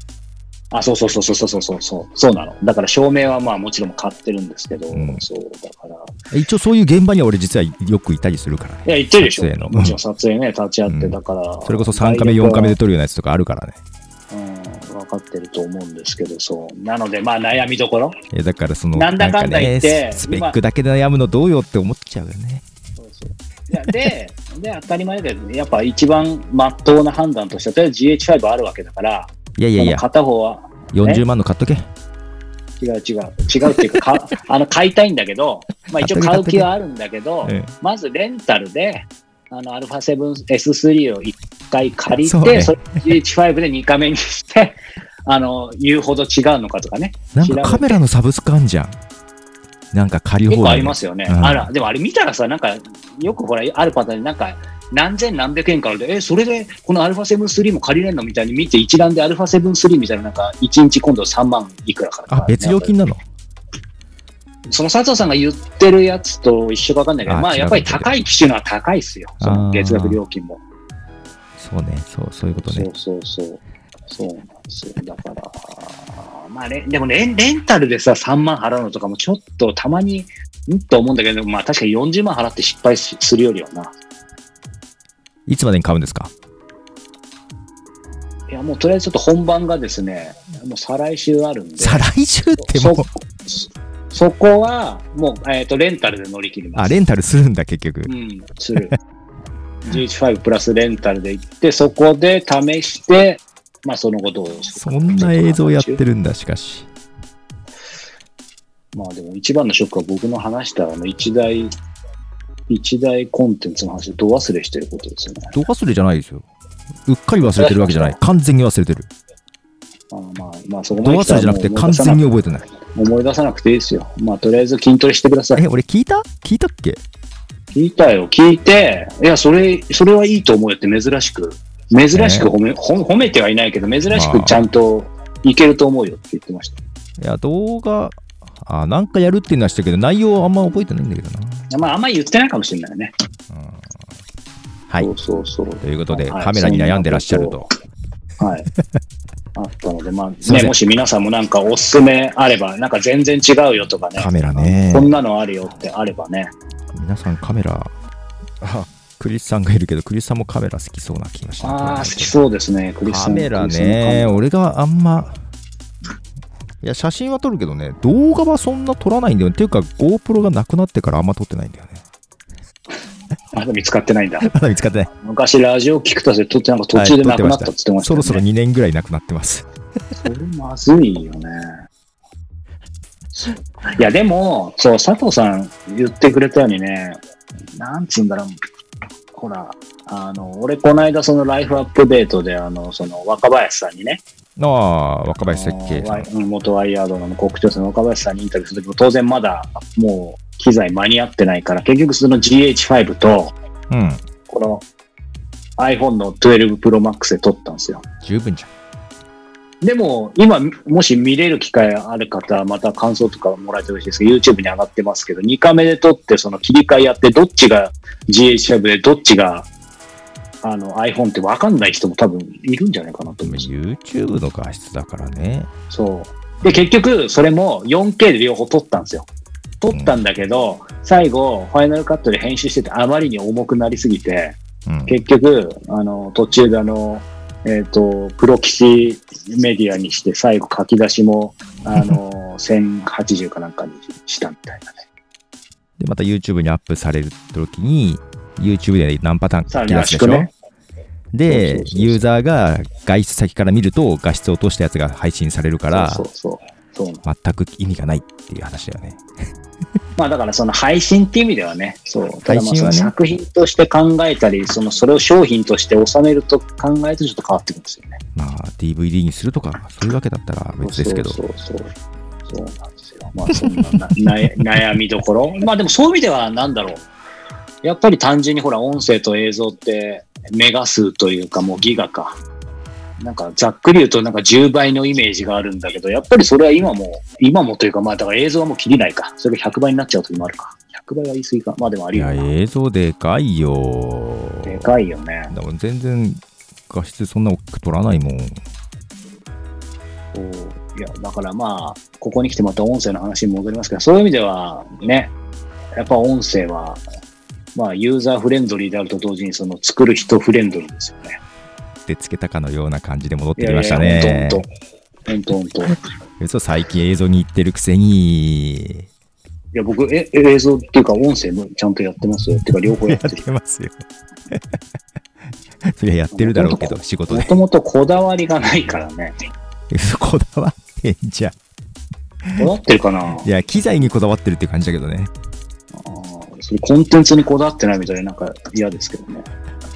そうなの。だから照明はもちろん買ってるんですけど、そうだから。 一応そういう現場には俺実はよくいたりするからね。 いや、行ってるでしょ。もちろん撮影ね、立ち会って、だから。 それこそ3カメ、4カメで撮るようなやつとかあるからね。 分かってると思うんですけど、そう。なので、悩みどころ。 だからなんだかんだ言って、 スペックだけで悩むのどうよって思っちゃうよね。 そう。で、当たり前だけど、やっぱ一番真っ当な判断としては、とりあえず GH5 あるわけだから、 いや、 片方は。 40万の買っとけ。 違うっていうか、買いたいんだけど、一応買う気はあるんだけど、まずレンタルで、α7S3 を1回借りて、それ GH5 で2カメにして、言うほど違うのかとかね。 なんかカメラのサブスクあんじゃん。なんか借り放題。 結構ありますよね。でもあれ見たらさ、なんか、よくほら、あるパターンでなんか、何千何百円からで、それでこの α7-3 も借りれるのみたいに見て、一覧で α7-3 みたいな、なんか、1日今度3万いくらか。 別料金なの？ その佐藤さんが言ってるやつと一緒か分かんないけど、やっぱり高い機種のは高いっすよ。その月額料金も。 そうね、そういうことね。 そうなんですよ。だから、でもレンタルでさ、3万払うのとかもちょっとたまに、と思うんだけど、確かに40万払って失敗するよりはな。 いつまでに買うんですか？ いや、もうとりあえずちょっと本番がですね、もう再来週あるんで。 再来週ってもうそこは、もう、レンタルで乗り切ります。 レンタルするんだ、結局。 する。GH5 プラスレンタルで行って、そこで試して、その後どうするか。そんな映像やってるんだ、しかし。 でも一番のショックは僕の話した一大コンテンツの話でど忘れしてることですよね。 ど忘れじゃないですよ。うっかり忘れてるわけじゃない。完全に忘れてる。 そこど忘れじゃなくて完全に覚えてない。 思い出さなくていいですよ。とりあえず筋トレしてください。 俺聞いたっけ？ 聞いたよ。聞いて、いや、それはいいと思うよって珍しく褒めてはいないけど、珍しくちゃんといけると思うよって言ってました。 いや、動画、なんかやるっていうのはしたけど、内容あんま覚えてないんだけどな。 あんまり言ってないかもしれないね。 はい。 そう。 ということで、カメラに悩んでらっしゃると。 はい。あったので、もし皆さんもなんかおすすめあれば、なんか全然違うよとかね。 カメラね。 こんなのあるよってあればね。 皆さんカメラ、クリスさんがいるけど、クリスさんもカメラ好きそうな気がします。 好きそうですね、クリスさん。 カメラね、俺があんま、いや、写真は撮るけどね、動画はそんな撮らないんだよね。っていうか、GoPro がなくなってからあんま撮ってないんだよね。 まだ見つかってないんだ。 まだ見つかってない。 昔ラジオ聞くとなんか途中でなくなったって言ってましたね。 そろそろ2年ぐらいなくなってます。 それまずいよね。いやでも、そう、佐藤さん言ってくれたようにね、なんつうんだろう、ほら、俺この間そのライフアップデートで、その若林さんにね、 若林設計さん。 元ワイヤードの国長さんの若林さんにインタビューするときも当然まだもう機材間に合ってないから、結局その GH5 と、この iPhone の12 Pro Max で撮ったんですよ。 十分じゃん。 でも、今、もし見れる機会ある方、また感想とかもらえてほしいですけど、YouTube に上がってますけど、2カメで撮って、その切り替えやって、どっちが GH5 で、どっちがiPhone って分かんない人も多分いるんじゃないかなと思います。 YouTube の画質だからね。 そう。で、結局、それも 4K で両方撮ったんですよ。撮ったんだけど、最後、ファイナルカットで編集してて、あまりに重くなりすぎて、結局、途中でプロ棋士メディアにして最後書き出しも1080かなんかにしたみたいなね。 でまた YouTube にアップされる時に YouTube で何パターン書き出すでしょ、ね、でユーザーが外出先から見ると画質を落としたやつが配信されるから全く意味がないっていう話だよね。 まあだからその配信っていう意味ではね、そう。ただまあその作品として考えたり、それを商品として収めると考えるとちょっと変わってくるんですよね。 まあ DVD にするとか、そういうわけだったら別ですけど。 そうなんですよ。まあそんな悩みどころ。まあでもそういう意味ではなんだろう。やっぱり単純にほら音声と映像ってメガ数というかもうギガか。なんかざっくり言うとなんか10倍のイメージがあるんだけど、やっぱりそれは今もというか、まあだから映像はもう切りないか。それが100倍になっちゃう時もあるか。100倍は言い過ぎか。まあでもありよな。 いや、映像でかいよ。 でかいよね。 でも全然画質そんな大きく撮らないもん。いや、だからまあ、ここに来てまた音声の話に戻りますけど、そういう意味ではね、やっぱ音声は、まあユーザーフレンドリーであると同時にその作る人フレンドリーですよね。 でつけたかのような感じで戻ってきましたね。 ほんと。 最近映像に行ってるくせに。 いや、僕、映像っていうか音声もちゃんとやってますよ。っていうか両方やってる。 やってますよ。それやってるだろうけど、仕事で。 もともとこだわりがないからね。 こだわってんじゃん。 こだわってるかな。 いや、機材にこだわってるって感じだけどね。 それコンテンツにこだわってないみたいでなんか嫌ですけどね。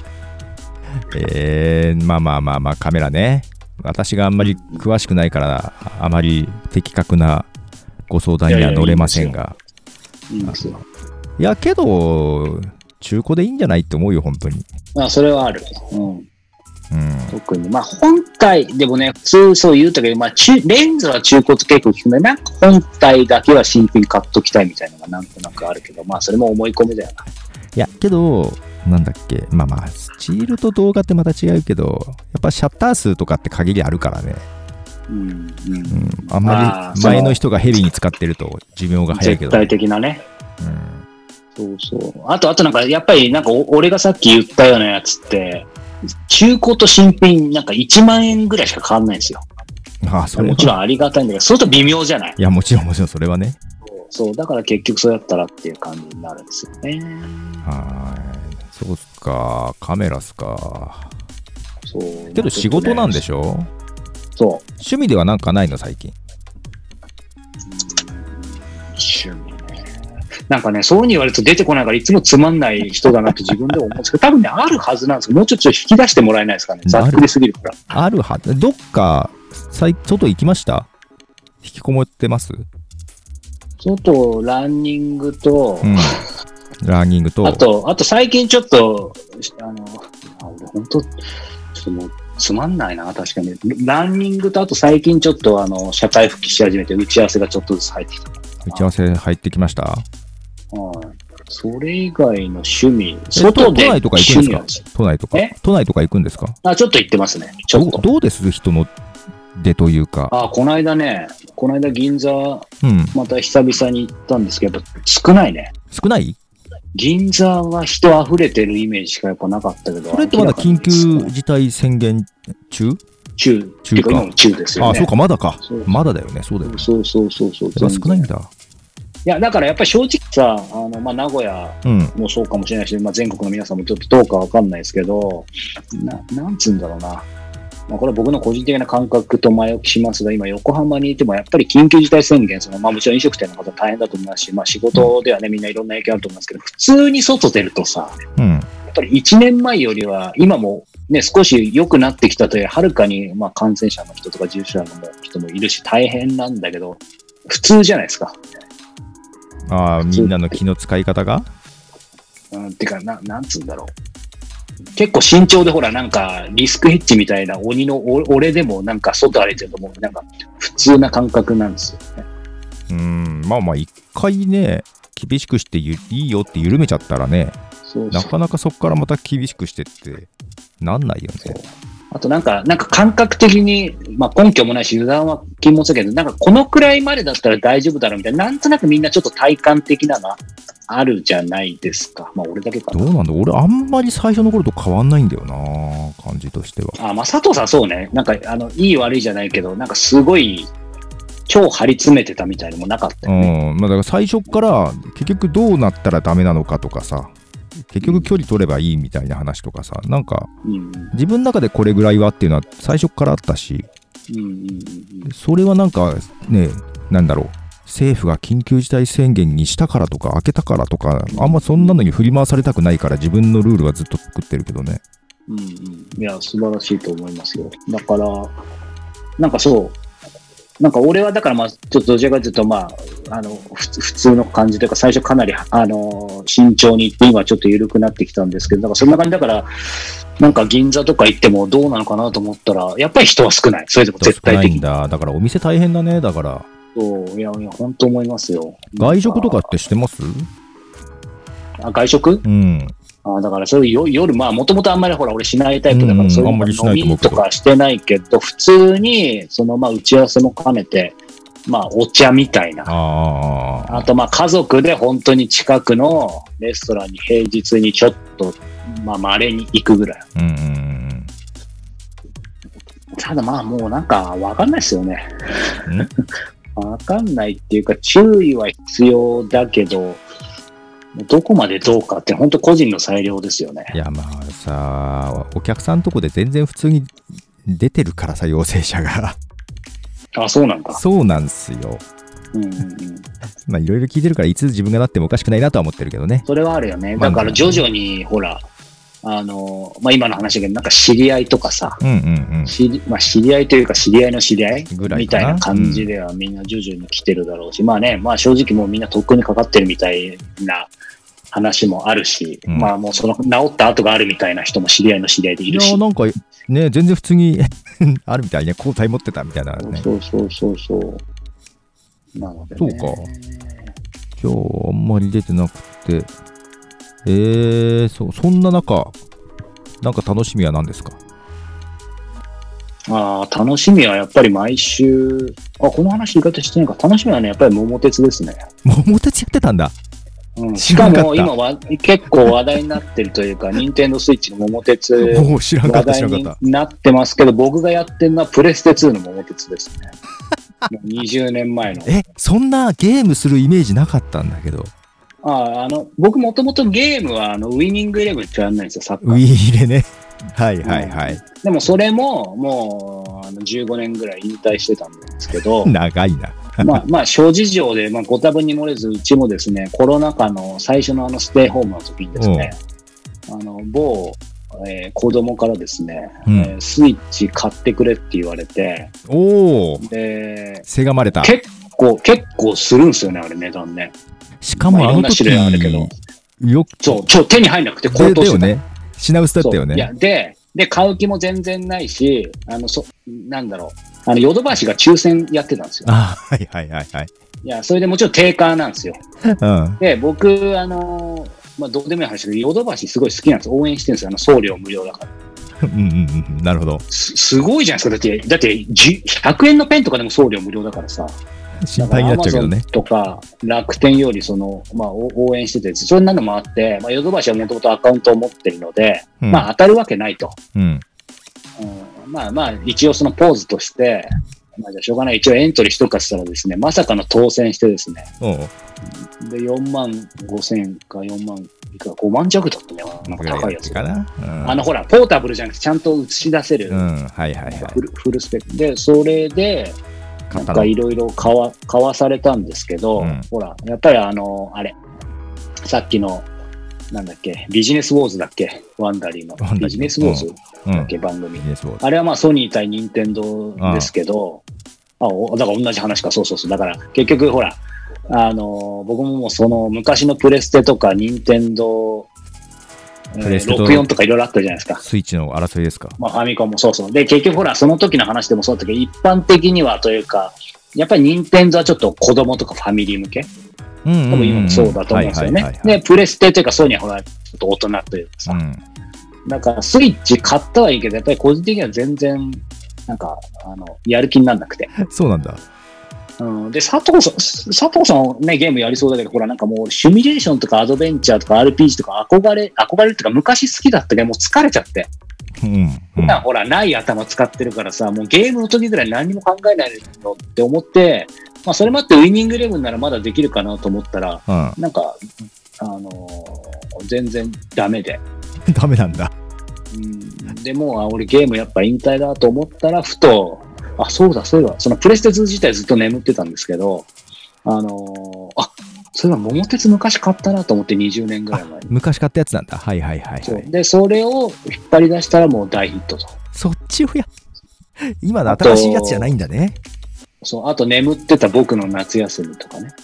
まあカメラね。私があんまり詳しくないからあまり的確なご相談には乗れませんが。いやけど中古でいいんじゃないって思うよ本当に。 それはある。特にまあ本体でもね普通そう言うたけど、まあレンズは中古って結構聞くね。なんか本体だけは新品買っときたいみたいなのがなんとなくあるけど、まあそれも思い込みだよな。 いやけどなんだっけ、まあスチールと動画ってまた違うけど、やっぱシャッター数とかって限りあるからね。あんまり前の人がヘビーに使ってると寿命が早いけど、 絶対的なね。あとなんかやっぱりなんか俺がさっき言ったようなやつって中古と新品なんか1万円ぐらいしか変わんないんですよ。それもちろんありがたいんだけど、そうすると微妙じゃない。 いやもちろんそれはね。 そうだから結局そうやったらっていう感じになるんですよね。 そうっすか、カメラっすか。 そうけど仕事なんでしょ。 そう趣味ではなんかないの最近。 趣味ね、なんかねそういう風に言われると出てこないからいつもつまんない人だなって自分でも思うんですけど、多分ねあるはずなんですけど、もうちょっと引き出してもらえないですかね。ざっくりすぎるから。 あるはず。どっか外行きました？引きこもってます？ 外ランニングと、 ランニングとあと最近ちょっと俺本当ちょっともうつまんないな確かに。ランニングとあと最近ちょっと社会復帰し始めて打ち合わせがちょっとずつ入ってきた。 打ち合わせ入ってきました？ それ以外の趣味、 外で都内とか行くんですか？都内とか行くんですか？ ちょっと行ってますね。ちょっと。 どうです人の出というか。 この間銀座、また久々に行ったんですけど、やっぱ少ないね。 少ない？ 銀座は人溢れてるイメージしかやっぱなかったけど。 それってまだ緊急事態宣言中か。 中ですよね。 そうか、まだか。まだだよね。そうだよね。 そう。 少ないんだ。 や、だからやっぱり正直さ、名古屋もそうかもしれないし、全国の皆さんもちょっとどうかわかんないですけど、なんつうんだろうな。これは僕の個人的な感覚と前置きしますが、今横浜にいてもやっぱり緊急事態宣言、もちろん飲食店の方大変だと思いますし、仕事ではね、みんないろんな影響あると思いますけど、普通に外出るとさ、やっぱり1年前よりは今もね、少し良くなってきたという、はるかに感染者の人とか重症者の人もいるし大変なんだけど、普通じゃないですか。 みんなの気の使い方がてか、なんつうんだろう。結構慎重で、ほら、なんか、リスクヘッジみたいな、俺でもなんか外歩いてるともう、なんか、普通な感覚なんですよね。 一回ね、厳しくしていいよって緩めちゃったらね、なかなかそこからまた厳しくしてってなんないよね。 あとなんか感覚的に、根拠もないし油断は禁物だけど、なんかこのくらいまでだったら大丈夫だろうみたいな、なんとなくみんなちょっと体感的なのあるじゃないですか。俺だけかな。 どうなんだ、俺あんまり最初の頃と変わんないんだよな、感じとしては。 佐藤さんそうね。なんかいい悪いじゃないけど、なんかすごい超張り詰めてたみたいなのもなかったよね。 だから最初から結局どうなったらダメなのかとかさ、結局距離取ればいいみたいな話とかさ、なんか自分の中でこれぐらいはっていうのは最初からあったし、それはなんかね、なんだろう、政府が緊急事態宣言にしたからとか開けたからとか、あんまそんなのに振り回されたくないから自分のルールはずっと作ってるけどね。 いや素晴らしいと思いますよ。だからなんかそうなんか俺はだからちょっとどちらかというと普通の感じというか、最初かなり慎重にいって今ちょっと緩くなってきたんですけど、だからそんな感じだから、なんか銀座とか行ってもどうなのかなと思ったら、やっぱり人は少ない。それでも絶対的に。 だからお店大変だね。だからいや本当思いますよ。 外食とかってしてます？ 外食？だからそういう夜、もともとあんまり俺しないタイプだから、そういう飲みとかしてないけど、普通に打ち合わせも兼ねて、お茶みたいな。あと家族で本当に近くのレストランに平日にちょっと稀に行くぐらい。ただもうなんかわかんないですよね。わかんないっていうか、注意は必要だけど、どこまでどうかって本当個人の裁量ですよね。 いやさ、お客さんとこで全然普通に出てるからさ、陽性者が。 そうなんだ。 そうなんすよ。いろいろ聞いてるから、いつ自分がなってもおかしくないなとは思ってるけどね。 それはあるよね。だから徐々にほら、今の話だけど、なんか知り合いとかさ、知り合いというか知り合いの知り合いみたいな感じではみんな徐々に来てるだろうし、正直もうみんなとっくにかかってるみたいな話もあるし、もうその治った後があるみたいな人も知り合いの知り合いでいるし。 いやなんかね、全然普通にあるみたいね、抗体持ってたみたいなね。 そうなのでね。 そうか。今日あんまり出てなくて、そんな中、なんか楽しみは何ですか？ 楽しみはやっぱり毎週、この話言い方してないか。楽しみはね、やっぱり桃鉄ですね。 桃鉄やってたんだ。 しかも今は結構話題になってるというか、任天堂スイッチの桃鉄話題になってますけど、僕がやってるのはプレステ2の桃鉄ですね。もう20年前の。 そんなゲームするイメージなかったんだけど。 僕もともとゲームはウィニングイレブンってやらないんですよ、サッカー。 ウィーレね。はい。 でもそれももう15年ぐらい引退してたんですけど。 長いな。 諸事情で、ご多分に漏れず、うちもですね、コロナ禍の最初のステイホームの時にですね、某、子供からですね、スイッチ買ってくれって言われて、で、 せがまれた。 結構するんですよね、あれ値段ね。 しかもいろんな種類あるけど、手に入んなくて高騰してた。 品薄だったよね。 いや、で、買う気も全然ないし、なんだろう、ヨドバシが抽選やってたんですよ。 はい。 いや、それでもちろん定価なんですよ。で、僕、どうでもいい話で、ヨドバシすごい好きなんです。応援してるんですよ。送料無料だから。 なるほど。 すごいじゃないですか。だって100円のペンとかでも送料無料だからさ。 心配になっちゃうけどね。 とか楽天より応援してて、それなのもあって、ヨドバシはもともとアカウントを持ってるので、当たるわけないと。一応そのポーズとして、 まあじゃあしょうがない。一応エントリーしとくかしたらですね、まさかの当選してですね。で、4万5千か4万、いくら5万弱だったね。なんか高いやつ。 かな、 ほら、ポータブルじゃなくてちゃんと映し出せる。フルスペック。で、それで、なんかいろいろ買わされたんですけど、ほら、やっぱりあれ、さっきの、なんだっけ、ビジネスウォーズだっけ、ワンダリーの。ビジネスウォーズだっけ、番組。あれはまあソニー対任天堂ですけど、だから同じ話か、そう。だから結局ほら、僕ももうその昔のプレステとか任天堂、64とかいろいろあったじゃないですか。 スイッチの争いですか。 まあファミコンもそう。で、結局ほら、その時の話でもそうだったけど、一般的にはというか、やっぱり任天堂はちょっと子供とかファミリー向け。多分今もそうだと思うんですよね。で、プレステというかソニーはほら、ちょっと大人というかさ。だからスイッチ買ったはいいけど、やっぱり個人的には全然、なんか、やる気にならなくて。 そうなんだ。 で、佐藤さんね、ゲームやりそうだけど、ほらなんかもうシミュレーションとかアドベンチャーとか RPG とか憧れっていうか昔好きだったけど、もう疲れちゃって。ほら、ない頭使ってるからさ、もうゲームの時ぐらい何にも考えないのって思って、まあそれもあってウイニングイレブンならまだできるかなと思ったら、なんか、全然ダメで。 ダメなんだ。 でも俺ゲームやっぱ引退だと思ったら、ふと、そうだ、そのプレステ2自体ずっと眠ってたんですけど、それは桃鉄昔買ったなと思って20年ぐらい前に。 昔買ったやつなんだ。 で、それを引っ張り出したらもう大ヒットと。 そっちを今の新しいやつじゃないんだね。 そう、あと眠ってた僕の夏休みとかね。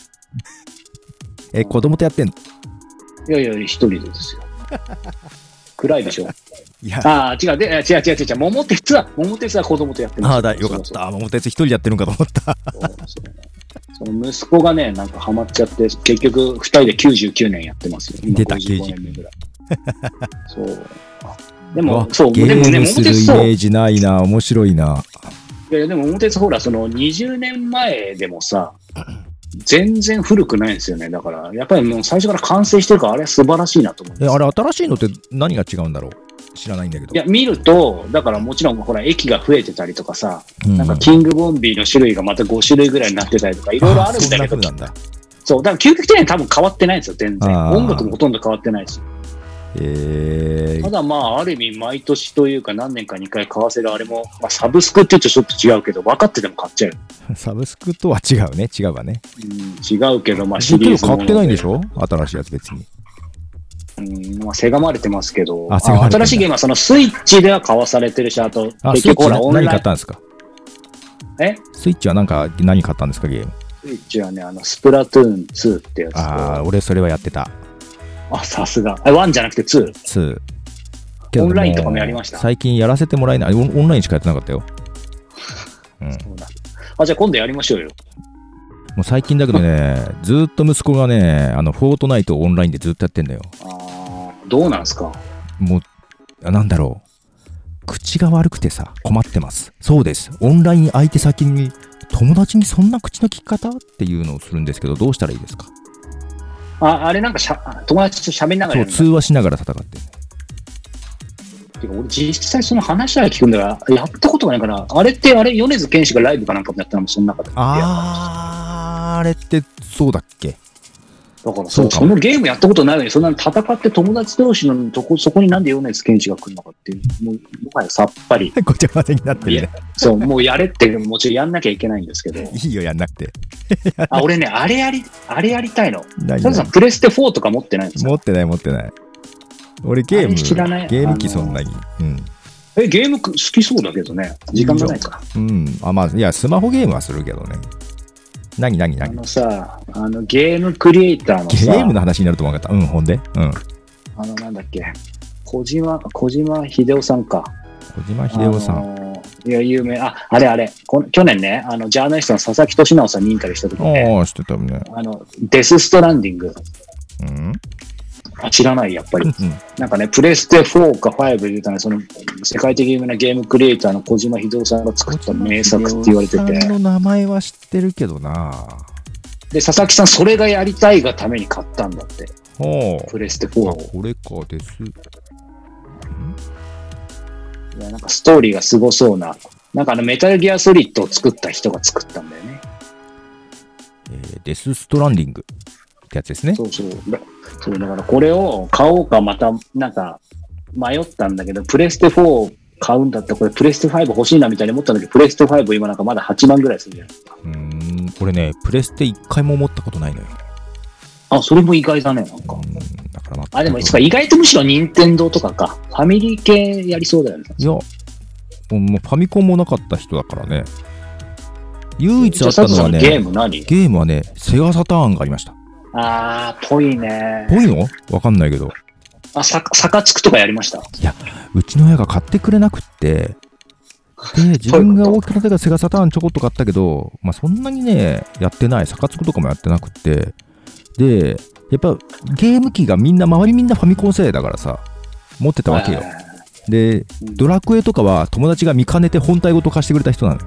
子供とやってんの？ いや、一人でですよ。暗いでしょ。違う。桃鉄は子供とやってます。 よかった。桃鉄一人でやってるんかと思った。 その息子がね、なんかハマっちゃって、結局二人で99年やってますよ。 出た、 95年目ぐらい。そう。 でもゲームするイメージないな。面白いな。 いや、でも桃鉄ほら、その20年前でもさ、全然古くないんですよね。だから、やっぱりもう最初から完成してるから、あれは素晴らしいなと思うんですよ。 あれ、新しいのって何が違うんだろう？知らないんだけど。 いや、見ると、だからもちろん、ほら、駅が増えてたりとかさ、なんかキングボンビーの種類がまた5種類ぐらいになってたりとか、いろいろあるんだけど、そう、だから究極的には多分変わってないんですよ、全然。音楽もほとんど変わってないし。ただまあ、ある意味、毎年というか何年か2回買わせるあれも、まあ、サブスクって言うとちょっと違うけど、分かってても買っちゃう。 サブスクとは違うね。違うわね。 違うけど、まあシリーズもので。 買ってないんでしょ？新しいやつ別に。 まあ、せがまれてますけど、新しいゲームはそのスイッチでは買わされてるし、あと、 結局ほら、何買ったんですか？スイッチは何買ったんですか、ゲーム？ スイッチはね、スプラトゥーン2ってやつ。 俺それはやってた。 さすが。1じゃなくて 2。オンラインとかもやりました。 最近やらせてもらえない。オンラインしかやってなかったよ。 そうだ。じゃあ今度やりましょうよ。 もう最近だけどね、ずっと息子がね、フォートナイトをオンラインでずっとやってんだよ。 どうなんすか？ もう、なんだろう。口が悪くてさ、困ってます。そうです。オンライン相手先に、友達にそんな口の利き方っていうのをするんですけど、どうしたらいいですか？ あれなんか友達と喋りながらやるんだ。 そう、通話しながら戦って。 てか俺実際その話は聞くんだから、やったことがないから、あれ米津玄師がライブかなんかもやったのもその中で。 あれってそうだっけ？ だからそのゲームやったことないのに、そんなに戦って友達同士のそこになんで米津玄師が来るのかっていう、もはやさっぱり。 ごちゃ混ぜになってるね。 そう、もうやれってもちろんやんなきゃいけないんですけど。 いいよ、やんなくて。 俺ね、あれやりたいの。佐藤さん、プレステ4とか持ってないんですか？持ってない。 俺ゲーム知らない。 ゲーム機そんなに。 ゲーム好きそうだけどね。時間がないから。 まあ、いや、スマホゲームはするけどね。何ゲームクリエイターのさ。 ゲームの話になると思わなかった。ほんで。 なんだっけ。小島秀夫さんか。 小島秀夫さん。 いや、有名。あれ。去年ね、ジャーナリストの佐々木俊直さんにインタビューした時にね。 知ってたね。 デスストランディング。知らない、やっぱり。なんかね、プレステ4か5で出たね、その世界的有名なゲームクリエイターの小島秀夫さんが作った名作って言われてて。 小島の名前は知ってるけどな。 で、佐々木さん、それがやりたいがために買ったんだって。プレステ4を。 これかです。 いや、なんかストーリーがすごそうななんかメタルギアソリッドを作った人が作ったんだよね。 デスストランディングってやつですね。 そうそう。そうだからこれを買おうかまたなんか迷ったんだけど、プレステ4買うんだったらこれプレステ5欲しいなみたいに思ったんだけど、プレステ5今なんかまだ8万ぐらいするじゃないですか。 これね、プレステ1回も持ったことないのよ。 あ、それも意外だね、なんか。 だからあ、でも意外とむしろ任天堂とかか。ファミリー系やりそうだよね。 いや、もうファミコンもなかった人だからね。唯一あったのはね、 ゲームはね、セガサターンがありました。 ぽいね。 ぽいの？わかんないけど。 サカツクとかやりました？ いや、うちの親が買ってくれなくって、で、自分が大きくなってからセガサターンちょこっと買ったけど、まあそんなにね、やってない。サカツクとかもやってなくって、で、やっぱゲーム機が周りみんなファミコン世代だからさ、持ってたわけよ。で、ドラクエとかは友達が見かねて本体ごと貸してくれた人なのよ。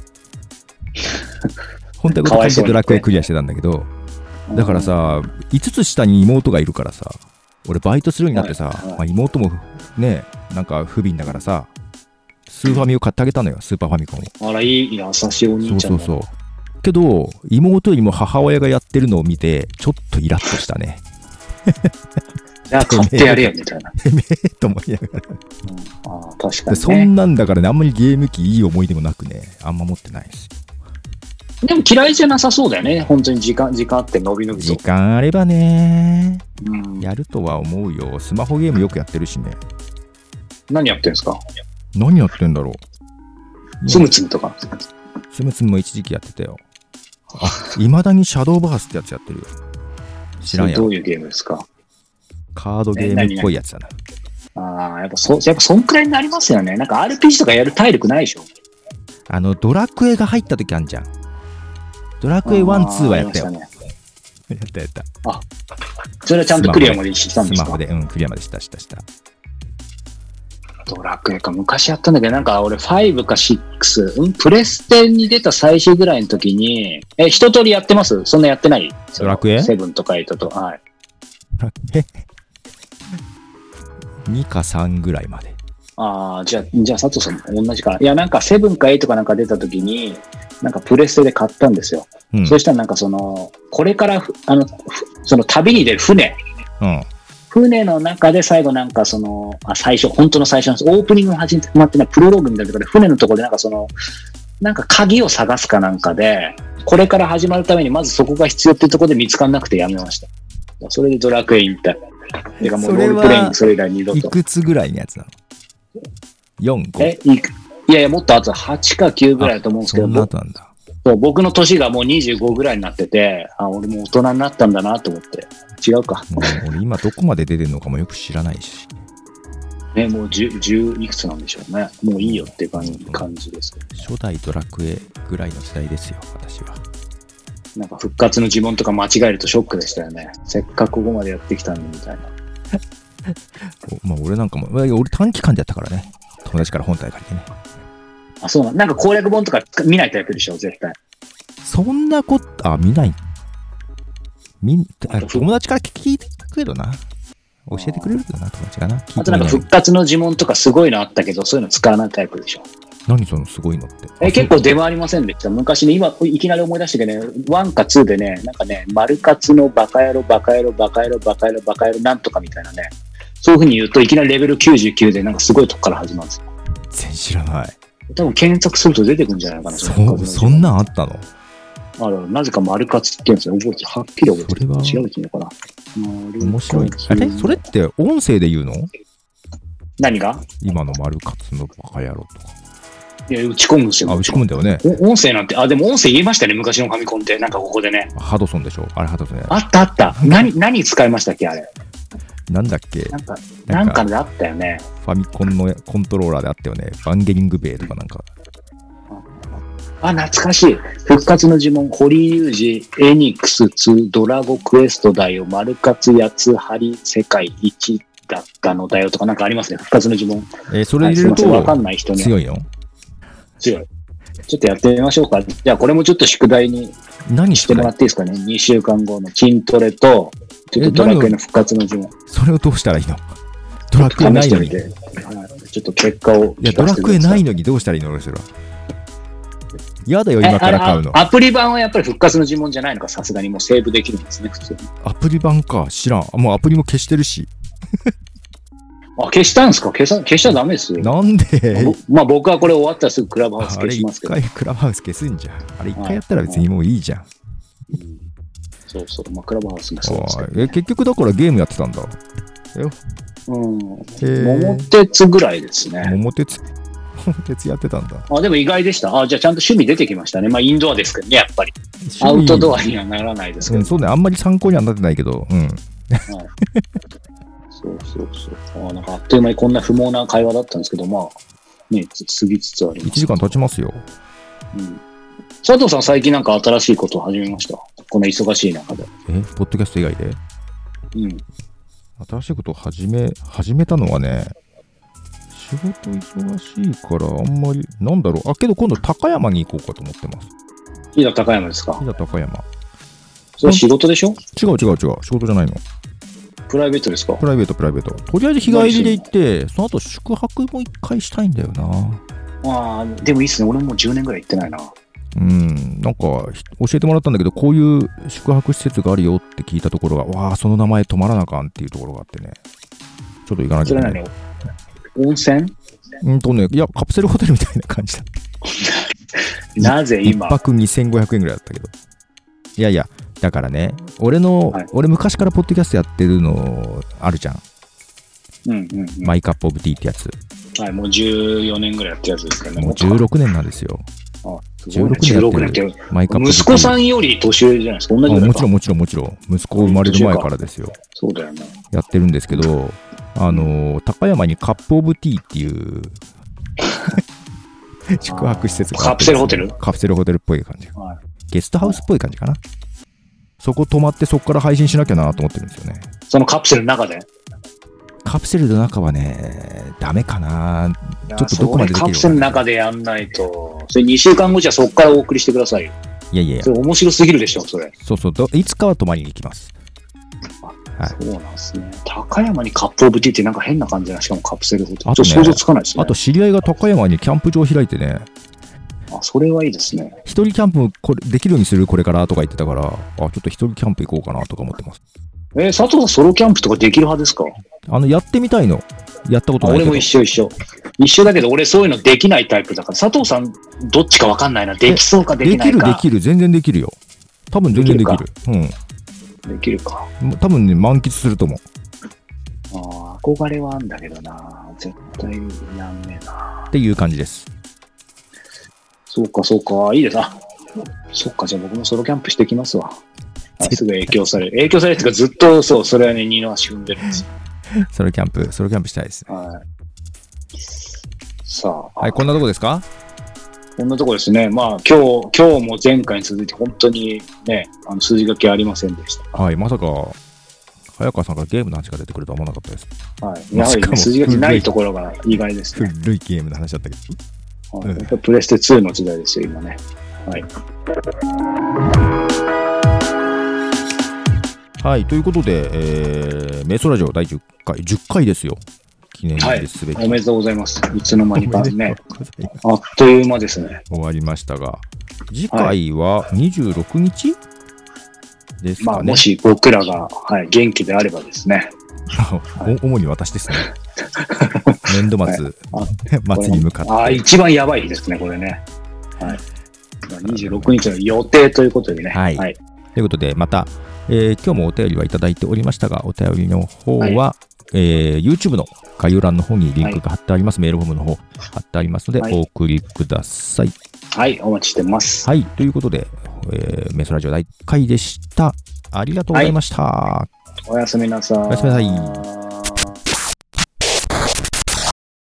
本体ごと貸してドラクエクリアしてたんだけど、だからさ、5つ下に妹がいるからさ、俺バイトするようになってさ、まあ、妹もね、なんか不憫だからさ、スーファミを買ってあげたのよ、スーパーファミコンを。 あら、優しいお兄ちゃんだ。 そう。けど、妹よりも母親がやってるのを見て、ちょっとイラッとしたね。 いや、買ってやれよ、みたいな。 と思いながら。 確かにね。 そんなんだからね、あんまりゲーム機いい思い出もなくね、あんま持ってないです。 でも嫌いじゃなさそうだよね。本当に時間あって伸び伸びと。 時間あればね、やるとは思うよ。スマホゲームよくやってるしね。 何やってんすか？ 何やってんだろう。 つむつむとか。 つむつむも一時期やってたよ。いまだにシャドーバースってやつやってるよ。知らんやろ。 どういうゲームですか？ カードゲームっぽいやつだな。やっぱそんくらいになりますよね。なんか RPG とかやる体力ないでしょ。 ドラクエが入った時あんじゃん。ドラクエ1、2はやったよ。やった。 それはちゃんとクリアまでしたんですか？ スマホで、クリアまでした。 ドラクエか、昔やったんだけど、なんか俺5か6、プレステに出た最終ぐらいの時に、一通りやってます？そんなやってない？ ドラクエ ?7 とか8と、はい。 2か3ぐらいまで。 じゃあ佐藤さんも同じかな。いや、なんか7か8かなんか出た時に、なんかプレステで買ったんですよ。そしたらなんかこれからその旅に出る船。船の中で最後なんか本当の最初のオープニングが始まってないプロローグみたいなところで船のところでなんか鍵を探すかなんかで、これから始まるためにまずそこが必要っていうところで見つからなくてやめました。それでドラクエ引退。てかもうロールプレイングそれ以来二度と。 いくつぐらいのやつなの？ 4、5？ いやもっとあと8か9ぐらいだと思うんですけど、 そんな後なんだ。 僕の年がもう25ぐらいになってて、俺も大人になったんだなと思って。違うか。 俺今どこまで出てるのかもよく知らないし。 ね、もう10いくつなんでしょうね。もういいよっていう感じですけど。 初代ドラクエぐらいの時代ですよ、私は。 なんか復活の呪文とか間違えるとショックでしたよね。せっかくここまでやってきたのにみたいな。 俺なんかも、俺短期間でやったからね。友達から本体借りてね。 そうなんか攻略本とか見ないタイプでしょ、絶対。 そんなこと、見ない。友達から聞いてくれどな。教えてくれるけどな、友達がな。 あとなんか復活の呪文とかすごいのあったけど、そういうの使わないタイプでしょ。 何そのすごいのって。 結構出回りませんでした。昔ね、今いきなり思い出したけどね、1か2でね、なんかね、丸活のバカ野郎なんとかみたいなね、そういう風に言うといきなりレベル99でなんかすごいとこから始まるんですよ。 全然知らない。 多分検索すると出てくるんじゃないかな。 そんなんあったの？ なぜか丸活って言うんですよ。はっきり覚えてる。調べていいのかな。 面白い。それって音声で言うの？ 何が？ 今の丸活のバカ野郎とか。 いや、打ち込むんですよ。 打ち込むんだよね。 音声なんて、でも音声言えましたね、昔のファミコンって。なんかここでね。 ハドソンでしょ？あれハドソンや。 あった。何使いましたっけ、あれ。 なんだっけ？ なんかであったよね。 ファミコンのコントローラーであったよね。バンゲリングベイとかなんか。 懐かしい。復活の呪文、堀裕二、エニックス2、ドラゴクエストだよ、丸活八つ針世界一だったのだよとかなんかありますね。復活の呪文。 それ入れると、 わかんない人に強いの？ 強い。ちょっとやってみましょうか。じゃあこれもちょっと宿題にしてもらっていいですかね。2週間後の筋トレと、ちょっとドラクエの復活の呪文。 それをどうしたらいいの？ドラクエないのに。 ちょっと結果を。 いや、ドラクエないのにどうしたらいいの？俺それは。 やだよ、今から買うの。 アプリ版はやっぱり復活の呪文じゃないのか、さすがにもうセーブできるんですね、普通に。 アプリ版か、知らん。もうアプリも消してるし。 消したんですか？消しちゃダメですよ。 なんで？ 僕はこれ終わったらすぐクラブハウス消しますけど。 あれ一回クラブハウス消すんじゃん。あれ一回やったら別にもういいじゃん。 そうそう。クラブハウスもそうですけど、 結局だからゲームやってたんだ。 桃鉄ぐらいですね。 桃鉄やってたんだ。 でも意外でした。じゃあちゃんと趣味出てきましたね。インドアですけどね、やっぱり。アウトドアにはならないですけど。 そうね、あんまり参考にはなってないけど。 そう。なんかあっという間にこんな不毛な会話だったんですけど、過ぎつつあります。 1時間経ちますよ。 佐藤さん、最近なんか新しいことを始めました？この忙しい中で。 ポッドキャスト以外で？新しいことを始めたのはね、仕事忙しいからあんまり、なんだろう。けど今度高山に行こうかと思ってます。 飛騨高山ですか？ 飛騨高山。 それ仕事でしょ？ 違う。仕事じゃないの。 プライベートですか？ プライベート。とりあえず日帰りで行って、その後宿泊も一回したいんだよな。 でもいいっすね。俺もう10年ぐらい行ってないな。 なんか教えてもらったんだけど、こういう宿泊施設があるよって聞いたところが、その名前止まらなあかんっていうところがあってね、ちょっと行かなきゃいけない。 温泉？ いや、カプセルホテルみたいな感じだ。 なぜ今？ 1泊2500円ぐらいだったけど。いや、だからね、俺昔からポッドキャストやってるのあるじゃん。マイカップオブティーってやつ。 もう14年ぐらいやってるやつですからね。 もう16年なんですよ。 16年ってマイカップ。息子さんより年上じゃないですか。同じぐらいか。 もちろん。息子生まれる前からですよ。 そうだよね。 やってるんですけど、高山にカップオブティーっていう宿泊施設があって、 カプセルホテル？ カプセルホテルっぽい感じ。ゲストハウスっぽい感じかな。そこ泊まってそこから配信しなきゃなと思ってるんですよね。 そのカプセルの中で？ カプセルの中はね、ダメかな。ちょっとどこまでできるか。 カプセルの中でやんないと、それ2週間後じゃそこからお送りしてくださいよ。 いや。 それ面白すぎるでしょ、それ。 そう。いつかは泊まりに行きます。 そうなんですね。高山にカップオブティーってなんか変な感じな、しかもカプセルホテル。ちょっと想像つかないですね。 あと知り合いが高山にキャンプ場を開いてね。 それはいいですね。 一人キャンプできるようにするこれからとか言ってたから、ちょっと一人キャンプ行こうかなとか思ってます。 佐藤さんソロキャンプとかできる派ですか？ やってみたいの。やったことないけど。 俺も一緒だけど、俺そういうのできないタイプだから、佐藤さんどっちか分かんないな。できそうかできないか。 できる。全然できるよ。多分全然できる。 できるか。 多分ね、満喫すると思う。 憧れはあんだけどな。絶対やんねえな。 っていう感じです。 そうか。いいですな。そっか、じゃあ僕もソロキャンプしてきますわ。すぐ影響される。っていうかずっとそれはね、二の足踏んでるんですよ。 ソロキャンプしたいですね。 さあ。 はい、こんなとこですか？ こんなとこですね。今日も前回に続いて本当にね、数字書きありませんでした。 はい、まさか、早川さんからゲームの話が出てくるとは思わなかったです。 やはり、ね、数字書きないところが意外ですね。 古いゲームの話だったけど。プレステ2の時代ですよ、今ね。 はい、ということで、メソラジオ第10回ですよ。記念日すべき。 おめでとうございます。いつの間にかね。あっという間ですね。 終わりましたが、次回は26日ですかね。 もし僕らが、元気であればですね。 主に私ですね。年度末、末に向かって。 一番やばい日ですね、これね。26日の予定ということでね。 ということで、また、今日もお便りはいただいておりましたが、お便りの方は、YouTube の概要欄の方にリンクが貼ってあります。メールフォームの方貼ってありますので、お送りください。 お待ちしてます。 ということで、メソラジオ第1回でした。ありがとうございました。 おやすみなさい。 おやすみなさい。